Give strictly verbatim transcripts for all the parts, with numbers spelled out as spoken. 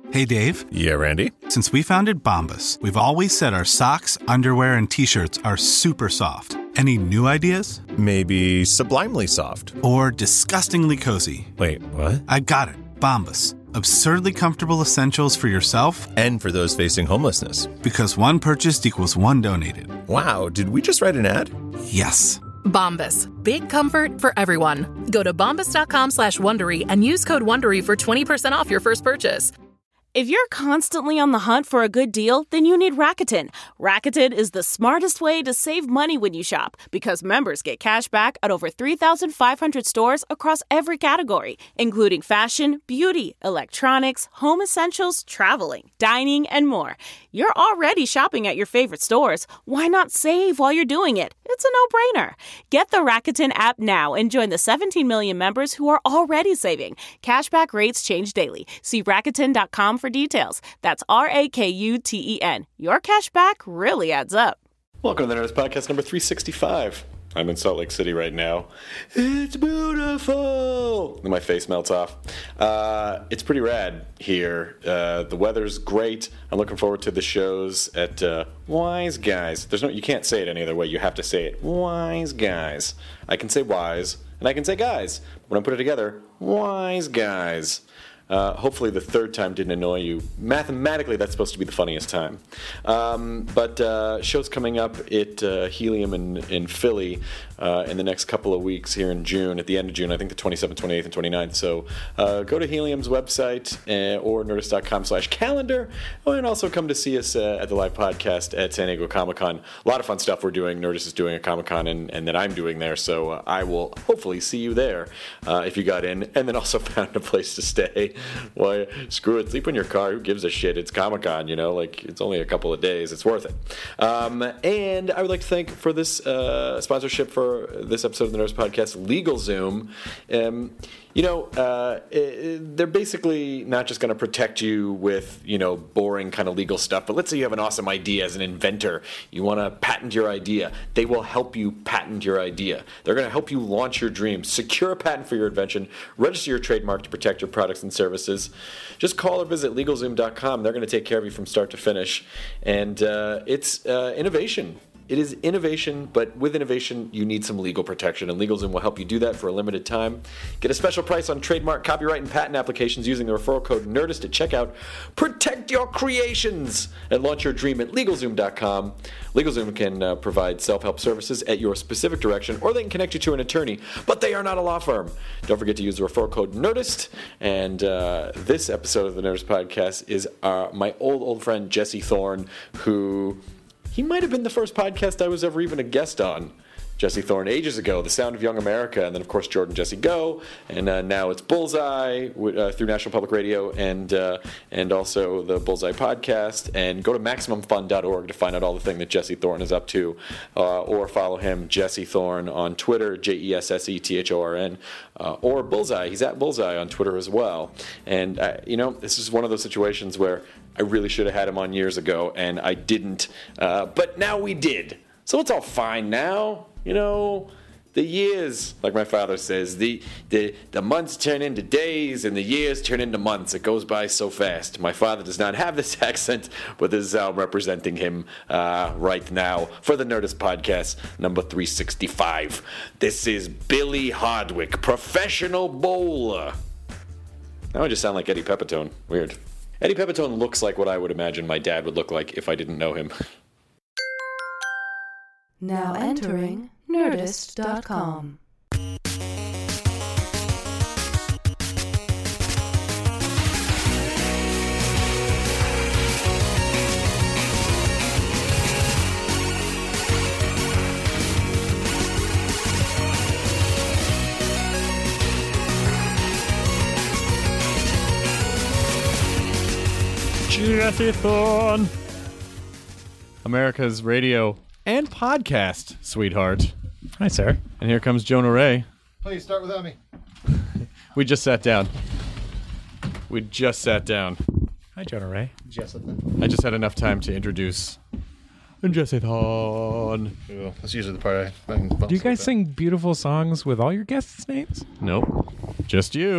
Hey, Dave. Yeah, Randy? Since we founded Bombas, we've always said our socks, underwear, and T-shirts are super soft. Any new ideas? Maybe sublimely soft. Or disgustingly cozy. Wait, what? I got it. Bombas. Absurdly comfortable essentials for yourself and for those facing homelessness. Because one purchased equals one donated. Wow, did we just write an ad? Yes. Bombas. Big comfort for everyone. Go to bombas.com slash Wondery and use code Wondery for twenty percent off your first purchase. If you're constantly on the hunt for a good deal, then you need Rakuten. Rakuten is the smartest way to save money when you shop because members get cash back at over three thousand five hundred stores across every category, including fashion, beauty, electronics, home essentials, traveling, dining, and more. You're already shopping at your favorite stores. Why not save while you're doing it? It's a no-brainer. Get the Rakuten app now and join the seventeen million members who are already saving. Cashback rates change daily. See Rakuten dot com for details. That's R A K U T E N. Your cashback really adds up. Welcome to the Nerdist Podcast number three sixty-five. I'm in Salt Lake City right now. It's beautiful! And my face melts off. Uh, it's pretty rad here. Uh, the weather's great. I'm looking forward to the shows at uh, Wise Guys. There's no, you can't say it any other way. You have to say it. Wise Guys. I can say wise, and I can say guys. When I put it together, Wise Guys. Uh, hopefully the third time didn't annoy you. Mathematically, that's supposed to be the funniest time. Um, but uh, shows coming up at uh, Helium in, in Philly uh, in the next couple of weeks here in June, at the end of June, I think the twenty-seventh, twenty-eighth, and twenty-ninth. So uh, go to Helium's website uh, or nerdist.com slash calendar, and also come to see us uh, at the live podcast at San Diego Comic-Con. A lot of fun stuff we're doing. Nerdist is doing a Comic-Con and, and that I'm doing there, so uh, I will hopefully see you there uh, if you got in, and then also found a place to stay. Why, screw it, sleep in your car, who gives a shit? It's Comic-Con, you know, like, it's only a couple of days, it's worth it. Um, and I would like to thank for this uh, sponsorship for this episode of the Nerdist Podcast, LegalZoom. Um, you know, uh, it, they're basically not just going to protect you with, you know, boring kind of legal stuff, but let's say you have an awesome idea as an inventor, you want to patent your idea, they will help you patent your idea. They're going to help you launch your dreams, secure a patent for your invention, register your trademark to protect your products and services. Just call or visit LegalZoom dot com. They're going to take care of you from start to finish, and uh, it's uh, innovation. It is innovation, but with innovation, you need some legal protection, and LegalZoom will help you do that for a limited time. Get a special price on trademark, copyright, and patent applications using the referral code NERDIST at checkout. Protect your creations and launch your dream at LegalZoom dot com. LegalZoom can uh, provide self-help services at your specific direction, or they can connect you to an attorney, but they are not a law firm. Don't forget to use the referral code NERDIST, and uh, this episode of the Nerdist Podcast is uh, my old, old friend Jesse Thorne, who... He might have been the first podcast I was ever even a guest on. Jesse Thorne ages ago, The Sound of Young America, and then, of course, Jordan Jesse Go, and uh, now it's Bullseye uh, through National Public Radio and uh, and also the Bullseye podcast. And go to maximum fun dot org to find out all the thing that Jesse Thorne is up to, uh, or follow him, Jesse Thorne, on Twitter, J E S S E T H O R N, uh, or Bullseye. He's at Bullseye on Twitter as well. And, uh, you know, this is one of those situations where I really should have had him on years ago, and I didn't, uh, but now we did. So it's all fine now. You know, the years, like my father says, the, the the months turn into days and the years turn into months. It goes by so fast. My father does not have this accent, but this is how I'm representing him uh, right now for the Nerdist Podcast number three sixty-five. This is Billy Hardwick, professional bowler. Now I just sound like Eddie Pepitone. Weird. Eddie Pepitone looks like what I would imagine my dad would look like if I didn't know him. Now entering Nerdist dot com. Jesse Thorne, America's radio and podcast sweetheart. Hi, sir. And here comes Jonah Ray. Please start without me. We just sat down. We just sat down. Hi, Jonah Ray. Jessithan. I just had enough time to introduce Jesse Thorne. Well, that's usually the part I... I Do you guys sing beautiful songs with all your guests' names? Nope. Just you.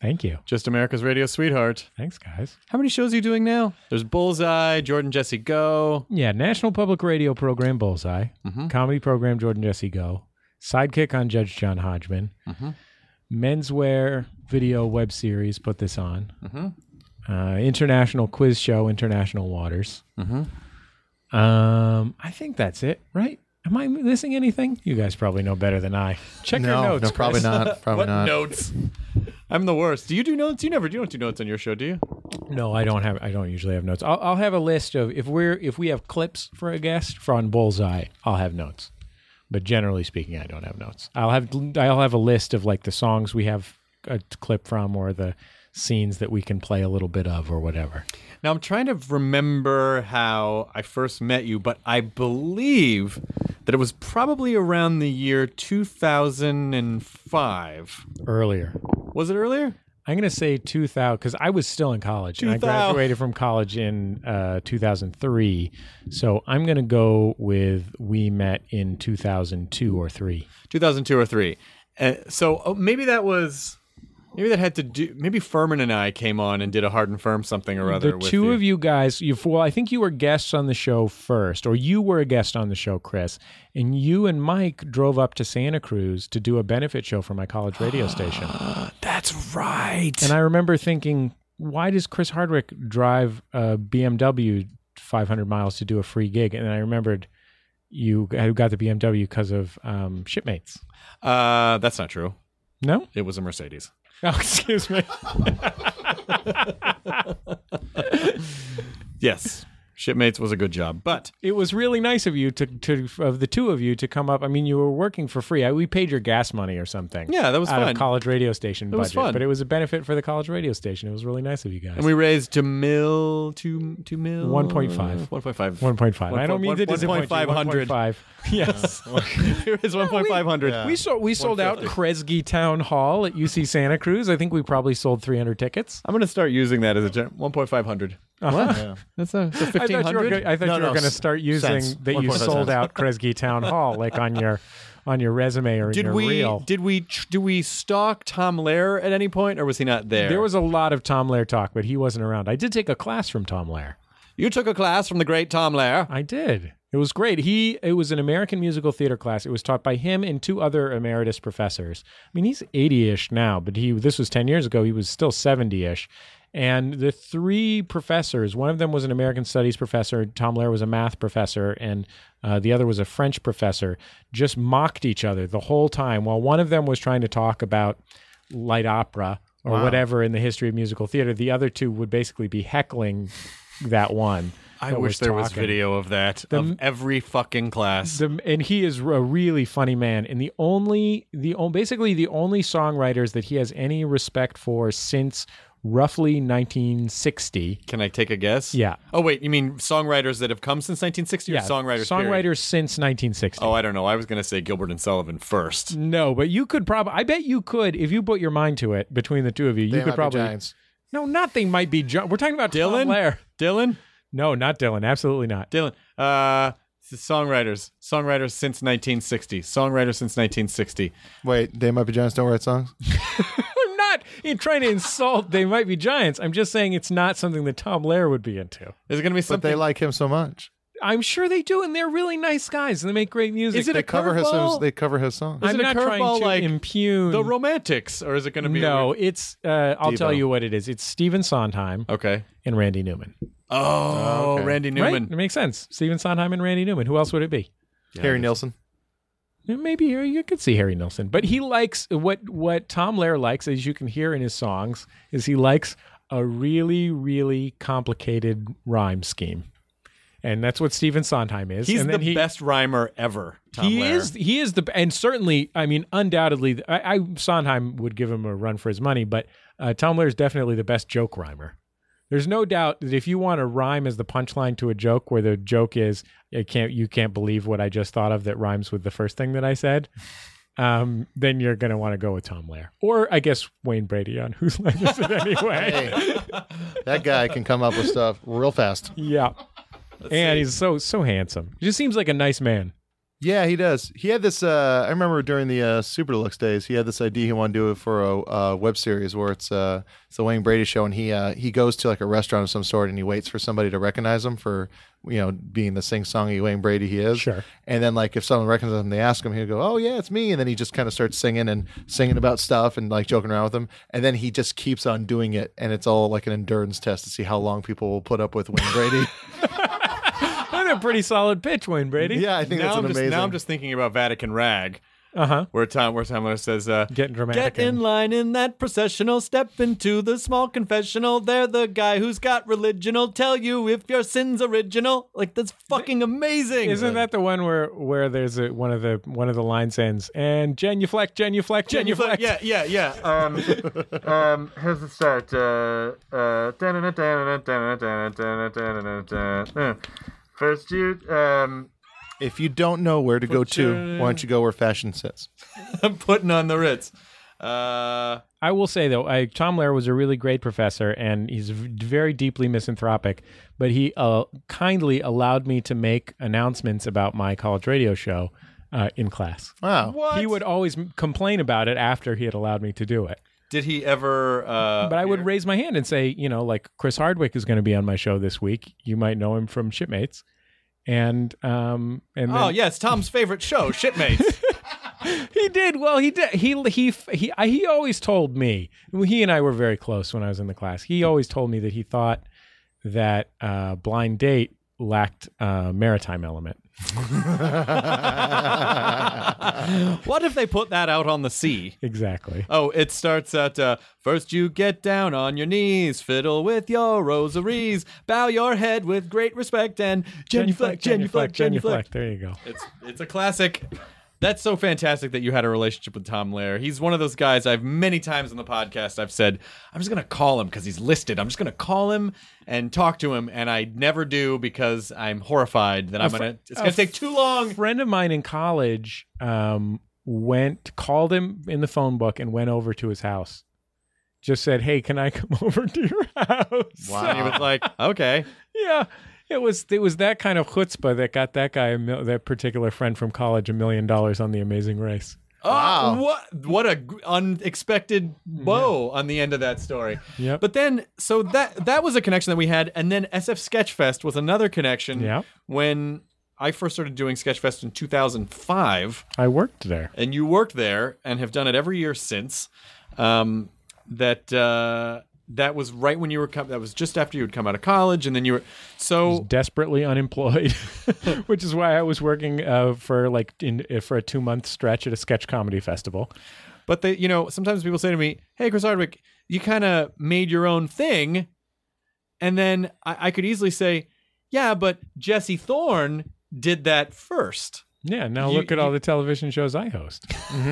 Thank you. Just America's radio sweetheart. Thanks, guys. How many shows are you doing now? There's Bullseye, Jordan Jesse Go. Yeah, National Public Radio program Bullseye, Mm-hmm. comedy program Jordan Jesse Go, Sidekick on Judge John Hodgman, Mm-hmm. menswear video web series Put This On, Mm-hmm. uh, international quiz show International Waters. Mm-hmm. Um, I think that's it, right? Am I missing anything? You guys probably know better than I. Check no, your notes. no, probably Chris. not. Probably What not. notes? I'm the worst. Do you do notes? You never do. You don't do notes on your show, do you? No, I don't have. I don't usually have notes. I'll, I'll have a list of if we're if we have clips for a guest from Bullseye, I'll have notes. But generally speaking, I don't have notes. I'll have I'll have a list of like the songs we have a clip from or the scenes that we can play a little bit of or whatever. Now, I'm trying to remember how I first met you, but I believe that it was probably around the year two thousand five. Earlier. Was it earlier? I'm going to say two thousand because I was still in college. And I two thousand. graduated from college in uh, two thousand three. So I'm going to go with we met in two thousand two or three. two thousand two or three. Uh, so oh, maybe that was... Maybe that had to do... Maybe Furman and I came on and did a Hard and Firm something or other The with two you. of you guys, you well, I think you were guests on the show first, or you were a guest on the show, Chris, and you and Mike drove up to Santa Cruz to do a benefit show for my college radio station. That's right. And I remember thinking, why does Chris Hardwick drive a B M W five hundred miles to do a free gig? And I remembered you got the B M W because of um, Shipmates. Uh, that's not true. No? It was a Mercedes. Oh, excuse me. Yes. Shipmates was a good job, but it was really nice of you to, to of the two of you to come up. I mean, you were working for free. I, we paid your gas money or something. Yeah, that was out fun. of college radio station It budget. was fun. But it was a benefit for the college radio station. It was really nice of you guys. and we raised to mil, two, two mil, one point five. one point five, one point five. I don't mean one- to disappoint one point five you. hundred. one point five. Yes. Here is one point five hundred. Yeah. We sold we sold out one fifty. Kresge Town Hall at U C Santa Cruz. I think we probably sold three hundred tickets. I'm going to start using that as a gen- one point five hundred. What? Yeah. That's a, that's a I thought you were, fifteen hundred. go- I thought No, you were no, going to s- start using cents. that you one point five sold cents. out Kresge Town Hall like on your on your resume or in Did your we reel. did we tr- do we stalk Tom Lehrer at any point, or was he not there? There was a lot of Tom Lehrer talk, but he wasn't around. I did take a class from Tom Lehrer. You took a class from the great Tom Lehrer. I did. It was great. He it was an American musical theater class. It was taught by him and two other emeritus professors. I mean, he's eighty-ish now, but he this was ten years ago. He was still seventy-ish. And the three professors, one of them was an American studies professor, Tom Lehrer was a math professor, and uh, the other was a French professor, just mocked each other the whole time while one of them was trying to talk about light opera or Wow. whatever in the history of musical theater. The other two would basically be heckling that one. I that wish there was talking. video of that The- of every fucking class. The, and he is a really funny man. And the only, the o- basically the only songwriters that he has any respect for since roughly nineteen sixty. Can I take a guess? Yeah. Oh wait, you mean songwriters that have come since nineteen sixty, or Yeah, songwriters? Songwriters period? since nineteen sixty. Oh, I don't know. I was going to say Gilbert and Sullivan first. No, but you could probably. I bet you could if you put your mind to it. Between the two of you, They you might could be probably. Giants. No, nothing might be. Gi- We're talking about Dylan? Tom Lehrer. Dylan? No, not Dylan. Absolutely not. Dylan. Uh, songwriters. Songwriters since nineteen sixty. Songwriters since nineteen sixty. Wait, They Might Be Giants don't write songs? I'm not in trying to insult. They might be giants. I'm just saying it's not something that Tom Lehrer would be into. Is it going to be But something? they like him so much. I'm sure they do, and they're really nice guys, and they make great music. Is it They a cover his curveball? they cover his songs. Is I'm it a not trying curveball to like impugn the Romantics, or is it going to be? No, A... it's. Uh, I'll Devo. tell you what it is. It's Stephen Sondheim Okay. and Randy Newman. Oh, okay. Randy Right? Newman. It makes sense. Stephen Sondheim and Randy Newman. Who else would it be? Harry Nilsson. Maybe you could see Harry Nilsson, but he likes what what Tom Lehrer likes, as you can hear in his songs, is he likes a really, really complicated rhyme scheme, and that's what Stephen Sondheim is. He's and the then he, best rhymer ever. Tom he Lehrer. is. He is the, and certainly, I mean, undoubtedly, I, I Sondheim would give him a run for his money, but uh, Tom Lehrer is definitely the best joke rhymer. There's no doubt that if you want to rhyme as the punchline to a joke, where the joke is, "I can't, you can't believe what I just thought of," that rhymes with the first thing that I said, um, then you're going to want to go with Tom Lehrer, or I guess Wayne Brady on Whose Line Is It Anyway? Hey, that guy can come up with stuff real fast. Yeah, and he's so so handsome. He just seems like a nice man. Yeah, he does. He had this. Uh, I remember during the uh, Super Deluxe days, he had this idea he wanted to do it for a uh, web series where it's uh, it's the Wayne Brady show, and he uh, he goes to like a restaurant of some sort, and he waits for somebody to recognize him for you know being the sing-songy Wayne Brady he is. Sure. And then like if someone recognizes him, they ask him, he'll go, "Oh yeah, it's me," and then he just kind of starts singing and singing about stuff and like joking around with them, and then he just keeps on doing it, and it's all like an endurance test to see how long people will put up with Wayne Brady. That's a pretty solid pitch, Wayne Brady. Yeah, I think now that's I'm an just, amazing. Now I'm just thinking about Vatican Rag. Uh-huh. Where Tom, where Tom says, uh, Getting dramatic. "Get in line in that processional, step into the small confessional. They're the guy who's got religion'll tell you if your sin's original." Like that's fucking amazing. Isn't that the one where where there's a, one of the one of the lines ends and genuflect, genuflect, genuflect? Yeah, yeah, yeah. Um, um, how's it start? Uh, uh, first you, um, If you don't know where to go to, why don't you go where fashion sits? I'm putting on the Ritz. Uh, I will say though, I, Tom Lehrer was a really great professor, and he's v- very deeply misanthropic. But he uh, kindly allowed me to make announcements about my college radio show uh, in class. Wow. what? He would always m- complain about it after he had allowed me to do it. Did he ever? Uh, But I would raise my hand and say, you know, like Chris Hardwick is going to be on my show this week. You might know him from Shipmates. And um and then, Oh yes, Tom's favorite show, Shipmates. he did well. He did. He he he. I, he always told me. He and I were very close when I was in the class. He always told me that he thought that uh, Blind Date lacked a maritime element. What if they put that out on the sea? Exactly. Oh, it starts at uh, first you get down on your knees, fiddle with your rosaries, bow your head with great respect, and genuflect, genuflect, genuflect. There you go. It's it's a classic. That's so fantastic that you had a relationship with Tom Lehrer. He's one of those guys I've many times in the podcast I've said, I'm just going to call him because he's listed. I'm just going to call him and talk to him, and I never do because I'm horrified that I'm going to, it's going to take too long. A friend of mine in college um, went, called him in the phone book and went over to his house. Just said, "Hey, can I come over to your house?" Wow. And he was like, okay. Yeah. It was it was that kind of chutzpah that got that guy, a mil- that particular friend from college, a million dollars on The Amazing Race. Oh, what what a g- unexpected bow on the end of that story. Yep. But then, so that that was a connection that we had, and then S F Sketchfest was another connection. Yeah. When I first started doing Sketchfest in two thousand five, I worked there. and you worked there and have done it every year since. Um, that uh, that was right when you were com- that was just after you had come out of college, and then you were so Desperately unemployed, which is why I was working uh, for like in for a two month stretch at a sketch comedy festival. But they, you know, sometimes people say to me, "Hey, Chris Hardwick, you kind of made your own thing," and then I, I could easily say, "Yeah, but Jesse Thorne did that first." Yeah, now You- look at you- all the television shows I host.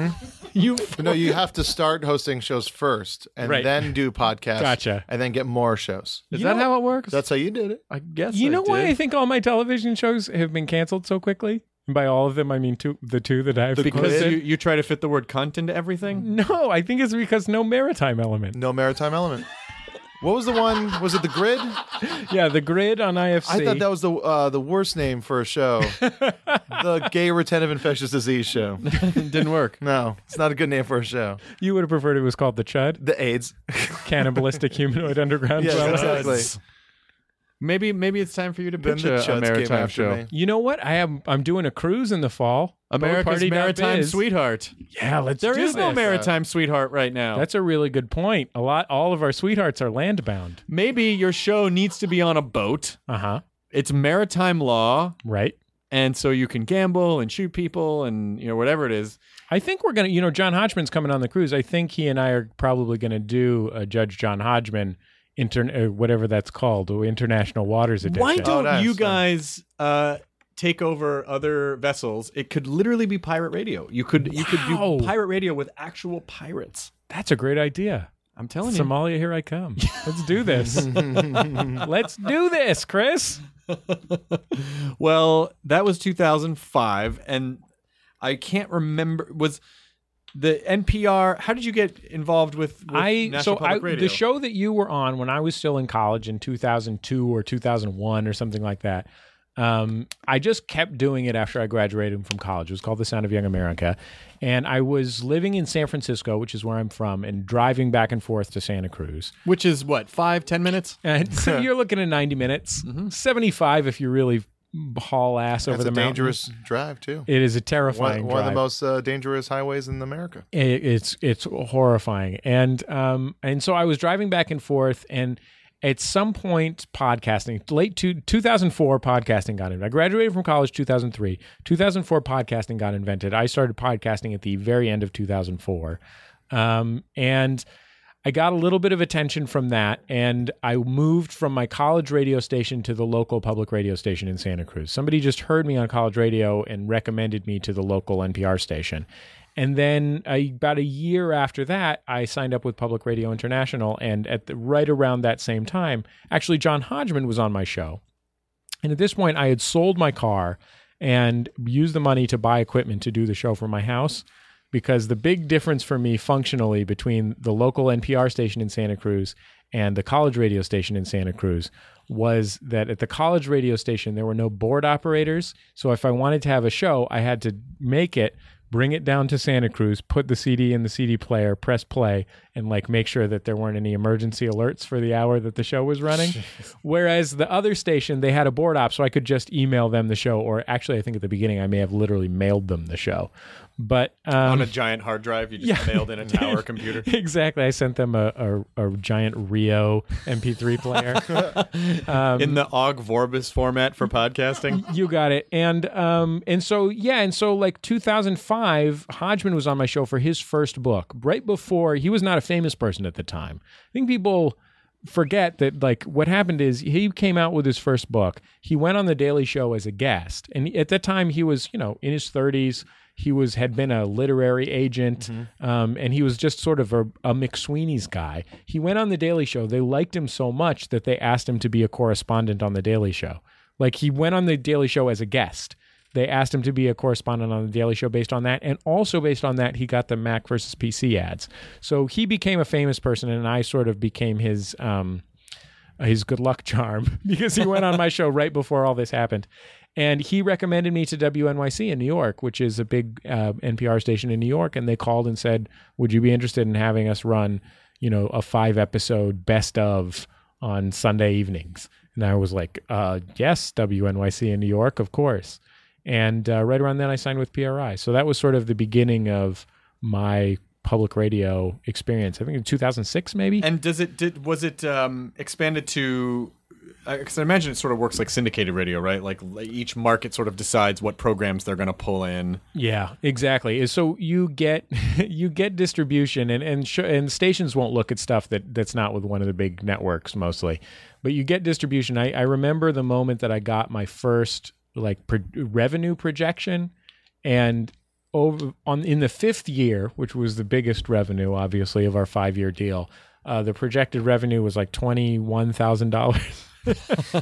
You No, you have to start hosting shows first and Right. then do podcasts. Gotcha. And then get more shows. is You that know- how it works? That's how you did it. I guess. You I know why did. I think all my television shows have been canceled so quickly? And by all of them, I mean two, the two that I've Because Grid? you, you try to fit the word cunt into everything. No, I think it's because no maritime element. No maritime element. What was the one? Was it The Grid? Yeah, the Grid on I F C. I thought that was the uh, the worst name for a show. The Gay Retentive Infectious Disease Show. Didn't work. No, it's not a good name for a show. You would have preferred it was called The Chud, The AIDS. Cannibalistic Humanoid Underground Yes, Dweller. exactly. Maybe maybe it's time for you to Then pitch the a, a Chuds came maritime after show. me. You know what? I am I'm doing a cruise in the fall. America's Boatparty dot maritime biz. sweetheart. Yeah, let's There do is no this. maritime sweetheart right now. That's a really good point. A lot all of our sweethearts are land bound. Maybe your show needs to be on a boat. Uh-huh. It's maritime law, Right. and so you can gamble and shoot people and you know whatever it is. I think we're going to, you know, John Hodgman's coming on the cruise. I think he and I are probably going to do a Judge John Hodgman, inter- uh, whatever that's called, or International Waters Edition. Why don't nice. you guys uh, take over other vessels? It could literally be pirate radio. You could you could Wow. do pirate radio with actual pirates. That's a great idea. I'm telling you. Somalia, here I come. Let's do this. Let's do this, Chris. Well, that was two thousand five, and I can't remember was the N P R. How did you get involved with, with I National so I, Public Radio? the show that you were on when I was still in college in two thousand two or two thousand one or something like that. Um, I just kept doing it after I graduated from college. It was called The Sound of Young America. And I was living in San Francisco, which is where I'm from, and driving back and forth to Santa Cruz. Which is what, five, ten minutes? And so you're looking at ninety minutes, mm-hmm. seventy-five if you really haul ass over That's the a mountains. dangerous drive, too. It is a terrifying One, one of the drive. most uh, dangerous highways in America. It, it's it's horrifying. And um and so I was driving back and forth, and at some point, podcasting, late two, two thousand four, podcasting got invented. I graduated from college two thousand three. two thousand four, podcasting got invented. I started podcasting at the very end of two thousand four. Um, and I got a little bit of attention from that, and I moved from my college radio station to the local public radio station in Santa Cruz. Somebody just heard me on college radio and recommended me to the local N P R station. And then uh, about a year after that, I signed up with Public Radio International. And at the, right around that same time, actually, John Hodgman was on my show. And at this point, I had sold my car and used the money to buy equipment to do the show from my house. Because the big difference for me functionally between the local N P R station in Santa Cruz and the college radio station in Santa Cruz was that at the college radio station, there were no board operators. So if I wanted to have a show, I had to make it, bring it down to Santa Cruz, put the C D in the C D player, press play, and like make sure that there weren't any emergency alerts for the hour that the show was running. Whereas the other station, they had a board op, so I could just email them the show. Or actually, I think at the beginning, I may have literally mailed them the show. But um, on a giant hard drive, you just yeah. mailed in a tower computer. Exactly. I sent them a, a, a giant Rio M P three player. um, in the Ogg Vorbis format for podcasting. You got it. And um, and so, yeah, and so like two thousand five, Hodgman was on my show for his first book. Right before, he was not a famous person at the time. I think people forget that, like, what happened is he came out with his first book. He went on The Daily Show as a guest. And at that time, he was, you know, in his thirties. He was had been a literary agent, mm-hmm. um, and he was just sort of a, a McSweeney's guy. He went on The Daily Show. They liked him so much that they asked him to be a correspondent on The Daily Show. Like, he went on The Daily Show as a guest. They asked him to be a correspondent on The Daily Show based on that, and also based on that, he got the Mac versus P C ads. So he became a famous person, and I sort of became his um, his good luck charm because he went on my show right before all this happened. And he recommended me to W N Y C in New York, which is a big uh, N P R station in New York. And they called and said, would you be interested in having us run, you know, a five episode best of on Sunday evenings? And I was like, uh, yes, W N Y C in New York, of course. And uh, right around then I signed with P R I. So that was sort of the beginning of my public radio experience. I think in two thousand six, maybe. And does it, did, was it um, expanded to... Because I imagine it sort of works like syndicated radio, right? Like each market sort of decides what programs they're going to pull in. Yeah, exactly. So you get you get distribution, and and sh- and stations won't look at stuff that, that's not with one of the big networks mostly, but you get distribution. I, I remember the moment that I got my first like pro- revenue projection, and over on in the fifth year, which was the biggest revenue, obviously, of our five year deal, uh, the projected revenue was like twenty one thousand dollars. And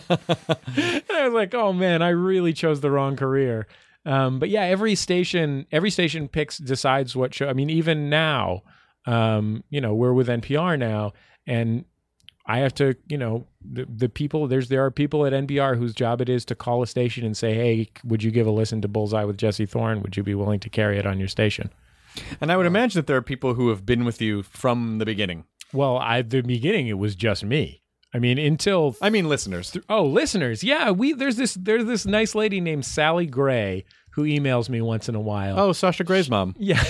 I was like, oh man, I really chose the wrong career. Um, but yeah, every station, every station picks, decides what show. I mean, even now, um, you know, we're with N P R now, and I have to, you know, the, the people, there's, there are people at N P R whose job it is to call a station and say, hey, would you give a listen to Bullseye with Jesse Thorne? Would you be willing to carry it on your station? And I would imagine that there are people who have been with you from the beginning. Well, I, the beginning, it was just me. I mean, until I mean, listeners. Oh, listeners. Yeah, we there's this there's this nice lady named Sally Gray who emails me once in a while. Oh, Sasha Gray's mom. Yeah.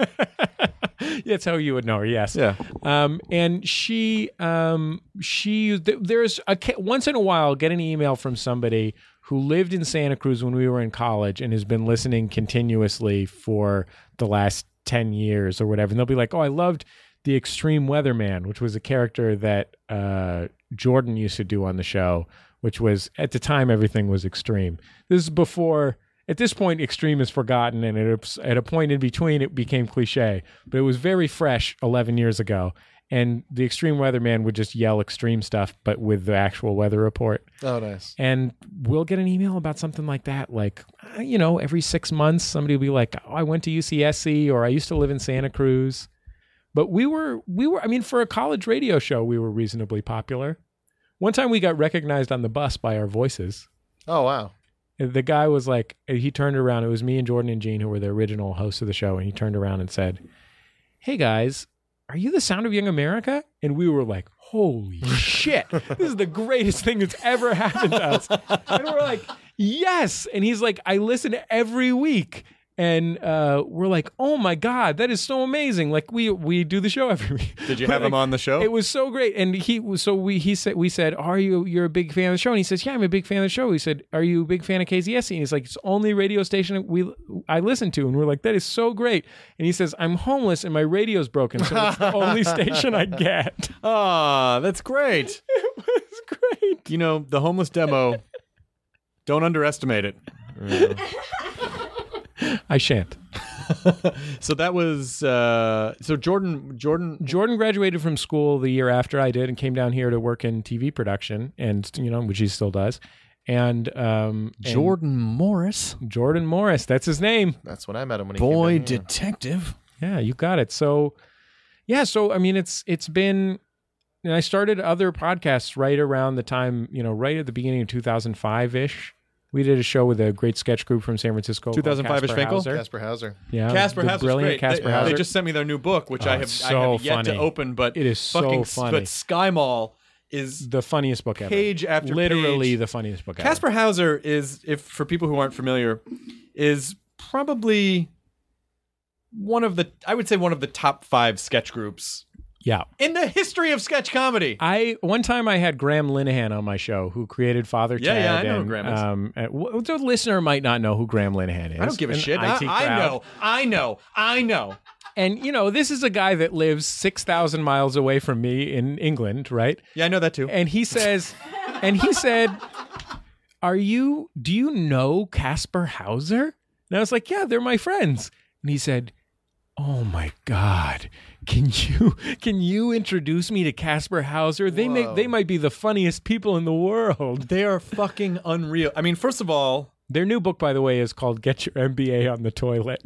That's how you would know her. Yes. Yeah. Um, and she um she th- there's a once in a while I'll get an email from somebody who lived in Santa Cruz when we were in college and has been listening continuously for the last ten years or whatever. And they'll be like, "Oh, I loved the Extreme Weatherman," which was a character that uh, Jordan used to do on the show, which was, at the time, everything was extreme. This is before, at this point, extreme is forgotten, and at a, at a point in between, it became cliche. But it was very fresh eleven years ago, and the Extreme Weatherman would just yell extreme stuff, but with the actual weather report. Oh, nice. And we'll get an email about something like that, like, you know, every six months, somebody will be like, oh, I went to U C S C, or I used to live in Santa Cruz. But we were, we were, I mean, for a college radio show, we were reasonably popular. One time we got recognized on the bus by our voices. Oh, wow. the guy was like, he turned around. It was me and Jordan and Gene who were the original hosts of the show. And he turned around and said, "Hey guys, are you the Sound of Young America?" And we were like, holy shit, this is the greatest thing that's ever happened to us. And we're like, yes. And he's like, I listen every week. And uh, we're like, oh my God, that is so amazing. Like we we do the show every week. Did you But, have him like, on the show? It was so great. And he was so we he said we said, are you you're a big fan of the show? And he says, yeah, I'm a big fan of the show. He said, are you a big fan of K Z S C? And he's like, it's the only radio station we I listen to. And we're like, that is so great. And he says, I'm homeless and my radio's broken, so it's the only station I get. Ah, that's great. It was great. You know, the homeless demo, don't underestimate it. I shan't. So that was uh, so Jordan Jordan Jordan graduated from school the year after I did and came down here to work in T V production, and you know, which he still does. And um, Jordan Morris, and Jordan Morris, that's his name. That's when I met him. When he boy came down, yeah. detective. Yeah, you got it. So, yeah, so I mean, it's it's been. And I started other podcasts right around the time, you know, right at the beginning of two thousand five ish. We did a show with a great sketch group from San Francisco. two thousand five-ish Finkel? Casper Hauser. Yeah, Casper the Hauser's brilliant great. Casper they, Hauser. they just sent me their new book, which Oh, I have it's I so have yet funny. to open, but It is so fucking, funny. But Sky Mall is The funniest book ever. page after Literally page. the funniest book ever. Casper Hauser is, if for people who aren't familiar, is probably one of the I would say one of the top five sketch groups Yeah. in the history of sketch comedy. I one time I had Graham Linehan on my show, who created Father Yeah, Ted. yeah, I know who and, Graham is. Um, and w- the listener might not know who Graham Linehan is. I don't give a An shit. I T I, I crowd. know, I know, I know. And you know, this is a guy that lives six thousand miles away from me in England, right? Yeah, I know that too. And he says, and he said, "Are you? Do you know Casper Hauser?" And I was like, "Yeah, they're my friends." And he said, "Oh my God, can you can you introduce me to Casper Hauser? They may they might be the funniest people in the world." They are fucking unreal. I mean, first of all, Their new book, by the way, is called "Get Your M B A on the Toilet."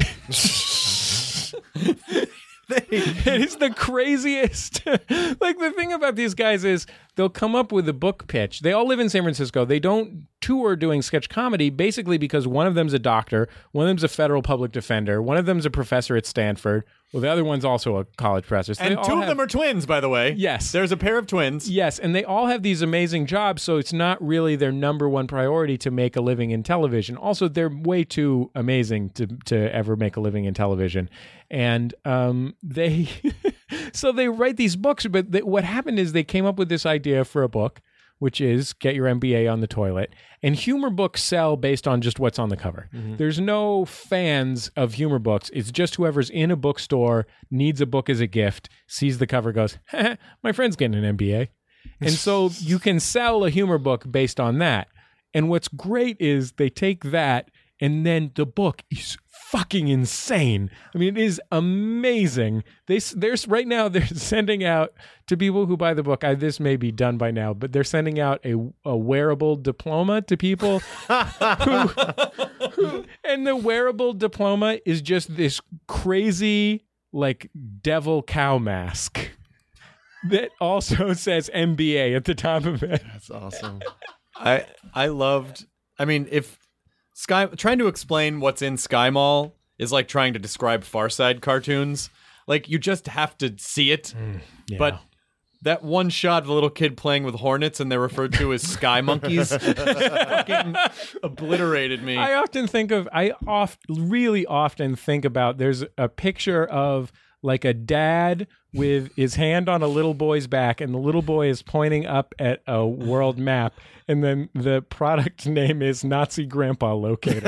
It is the craziest. Like, the thing about these guys is they'll come up with a book pitch. They all live in San Francisco. They don't tour doing sketch comedy, basically because one of them's a doctor, one of them's a federal public defender, one of them's a professor at Stanford. Well, the other one's also a college professor. So they and all two of have- them are twins, by the way. Yes. There's a pair of twins. Yes, and they all have these amazing jobs, so it's not really their number one priority to make a living in television. Also, they're way too amazing to to ever make a living in television. And um, they, so they write these books, but they, what happened is they came up with this idea for a book, which is Get Your M B A on the Toilet. And humor books sell based on just what's on the cover. Mm-hmm. There's no fans of humor books. It's just whoever's in a bookstore, needs a book as a gift, sees the cover, goes, my friend's getting an M B A. And so you can sell a humor book based on that. And what's great is they take that, and then the book is fucking insane. I mean, it is amazing. They there's right now they're sending out to people who buy the book. I, this may be done by now, but they're sending out a, a wearable diploma to people who, who, and the wearable diploma is just this crazy like devil cow mask that also says M B A at the top of it. That's awesome. I I loved. I mean, if Sky trying to explain what's in Sky Mall is like trying to describe Far Side cartoons. Like, you just have to see it. Yeah. But that one shot of the little kid playing with hornets and they're referred to as sky monkeys fucking obliterated me. I often think of, I oft, really often think about, there's a picture of like a dad with his hand on a little boy's back, and the little boy is pointing up at a world map, and then the product name is Nazi Grandpa Locator.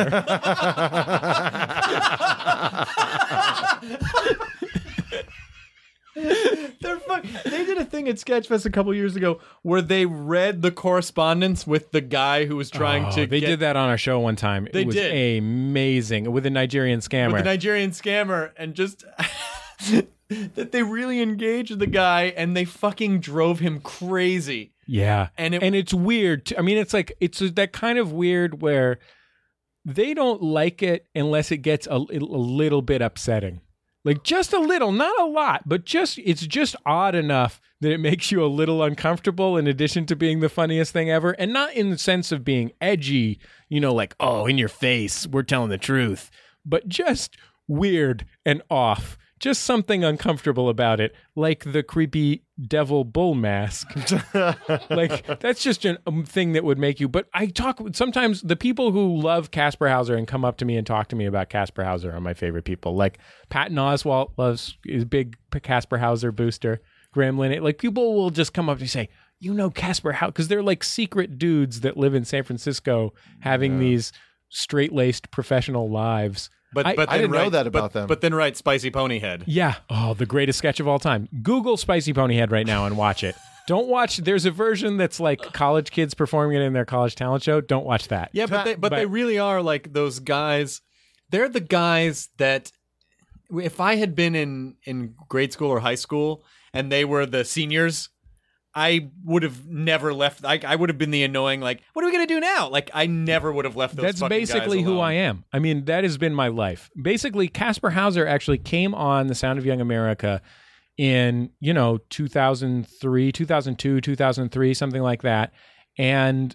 They're fuck- they did a thing at Sketchfest a couple years ago where they read the correspondence with the guy who was trying Oh, to they get did that on our show one time. They it was did. amazing with a Nigerian scammer. with the Nigerian scammer, and just that they really engaged the guy and they fucking drove him crazy. Yeah. And it- and it's weird. too. I mean, it's like, it's that kind of weird where they don't like it unless it gets a, a little bit upsetting. Like just a little, not a lot, but just it's just odd enough that it makes you a little uncomfortable in addition to being the funniest thing ever. And not in the sense of being edgy, you know, like, oh, in your face, we're telling the truth, but just weird and off. Just something uncomfortable about it, like the creepy devil bull mask. Like, that's just a um, thing that would make you. But I talk sometimes, the people who love Casper Hauser and come up to me and talk to me about Casper Hauser are my favorite people. Like, Patton Oswalt loves, is big Casper Hauser booster. Graham Linehan. Like, people will just come up to me and say, you know, Casper Hauser, because they're like secret dudes that live in San Francisco having yeah. these straight-laced professional lives. But, I, but I didn't write, know that about but, them. But then write Spicy Ponyhead. Yeah. Oh, the greatest sketch of all time. Google Spicy Ponyhead right now and watch it. Don't watch. There's a version that's like college kids performing it in their college talent show. Don't watch that. Yeah, but they, but, but they really are like those guys. They're the guys that if I had been in, in grade school or high school and they were the seniors, I would have never left. I, I would have been the annoying, like, what are we going to do now? Like, I never would have left those That's fucking basically guys who alone. I am. I mean, that has been my life. Basically, Casper Hauser actually came on The Sound of Young America in, you know, two thousand three, two thousand two, two thousand three, something like that. And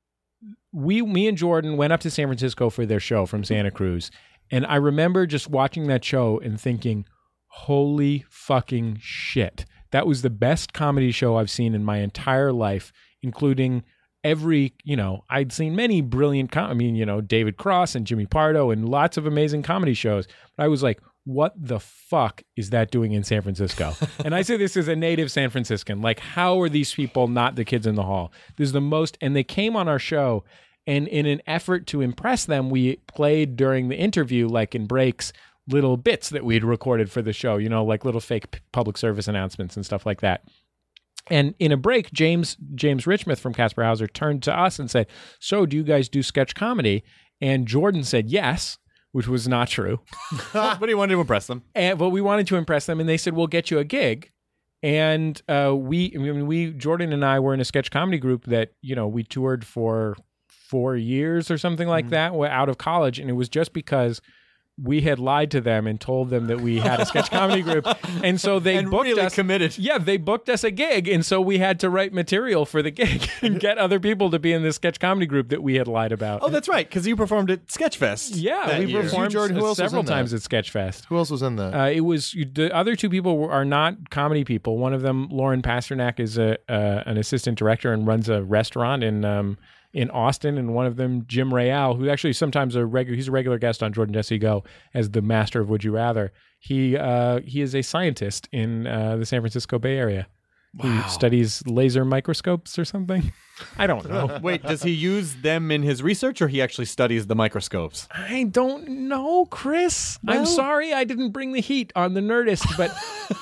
we, me and Jordan went up to San Francisco for their show from Santa Cruz. And I remember just watching that show and thinking, holy fucking shit. That was the best comedy show I've seen in my entire life, including every, you know, I'd seen many brilliant, com- I mean, you know, David Cross and Jimmy Pardo and lots of amazing comedy shows. But I was like, what the fuck is that doing in San Francisco? And I say this as a native San Franciscan. Like, how are these people not the kids in the hall? This is the most, and they came on our show, and in an effort to impress them, we played during the interview, like in breaks, little bits that we'd recorded for the show, you know, like little fake p- public service announcements and stuff like that. And in a break, James James Richmouth from Casper Hauser turned to us and said, so do you guys do sketch comedy? And Jordan said yes, which was not true. But he wanted to impress them. And, but we wanted to impress them, and they said, we'll get you a gig. And uh, we, I mean, we, Jordan and I were in a sketch comedy group that, you know, we toured for four years or something like mm-hmm. that. We're out of college, and it was just because we had lied to them and told them that we had a sketch comedy group. And so they and booked really us. committed. Yeah, they booked us a gig. And so we had to write material for the gig and get other people to be in this sketch comedy group that we had lied about. Oh, that's right, because you performed at Sketchfest. Yeah, that we year. performed Jordan, who else was several in that? times at Sketchfest. Who else was in that? Uh, it was the other two people were, are not comedy people. One of them, Lauren Pasternak, is a uh, an assistant director and runs a restaurant in um, in Austin, and one of them, Jim Real, who actually sometimes a regular he's a regular guest on Jordan Jesse Go as the master of Would You Rather. He uh, he is a scientist in uh, the San Francisco Bay Area. Wow. He studies laser microscopes or something. I don't know. Wait, does he use them in his research, or he actually studies the microscopes? I don't know, Chris. Well, I'm sorry I didn't bring the heat on the Nerdist, but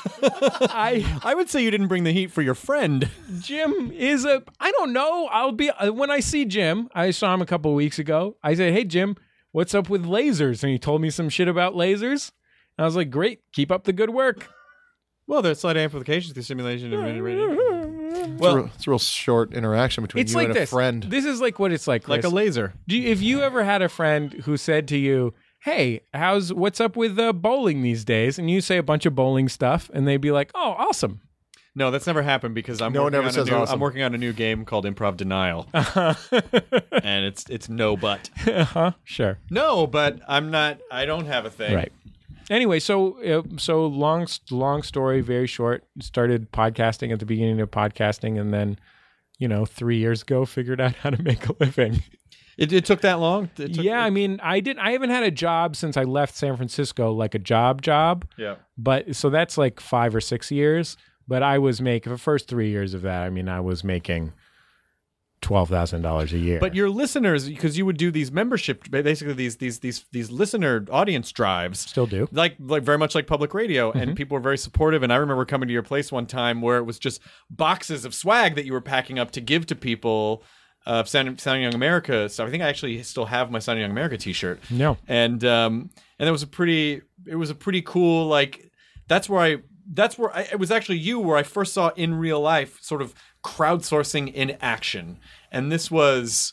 I I would say you didn't bring the heat for your friend. Jim is a I don't know. I'll be uh, when I see Jim. I saw him a couple of weeks ago. I said, "Hey Jim, what's up with lasers?" And he told me some shit about lasers. And I was like, "Great, keep up the good work." Well, there's slight amplifications through simulation and radio. It's, Well, a real, it's a real short interaction between It's you like and this. a friend. This is like what it's like, Chris. like a laser. Do you, if you ever had a friend who said to you, "Hey, how's what's up with uh, bowling these days?" and you say a bunch of bowling stuff, and they'd be like, "Oh, awesome." No, that's never happened because I'm No one working ever on says a new, awesome. I'm working on a new game called Improv Denial, and it's it's no but. uh-huh, sure. No, but I'm not. I don't have a thing. Right. Anyway, so uh, so long long story, very short. Started podcasting at the beginning of podcasting, and then, you know, three years ago, figured out how to make a living. It, it took that long. It took, yeah, I mean, I did. I haven't had a job since I left San Francisco, like a job job. Yeah. But so that's like five or six years. But I was making the first three years of that. I mean, I was making twelve thousand dollars a year. But your listeners, because you would do these membership, basically these these these these listener audience drives, still do, like like very much like public radio, Mm-hmm. and people were very supportive. And I remember coming to your place one time where it was just boxes of swag that you were packing up to give to people. Uh, Sound, Sound Young America. So I think I actually still have my Sound Young America T-shirt. No, and um, and it was a pretty, it was a pretty cool, like, that's where I, that's where I, it was actually you where I first saw in real life sort of crowdsourcing in action. And this was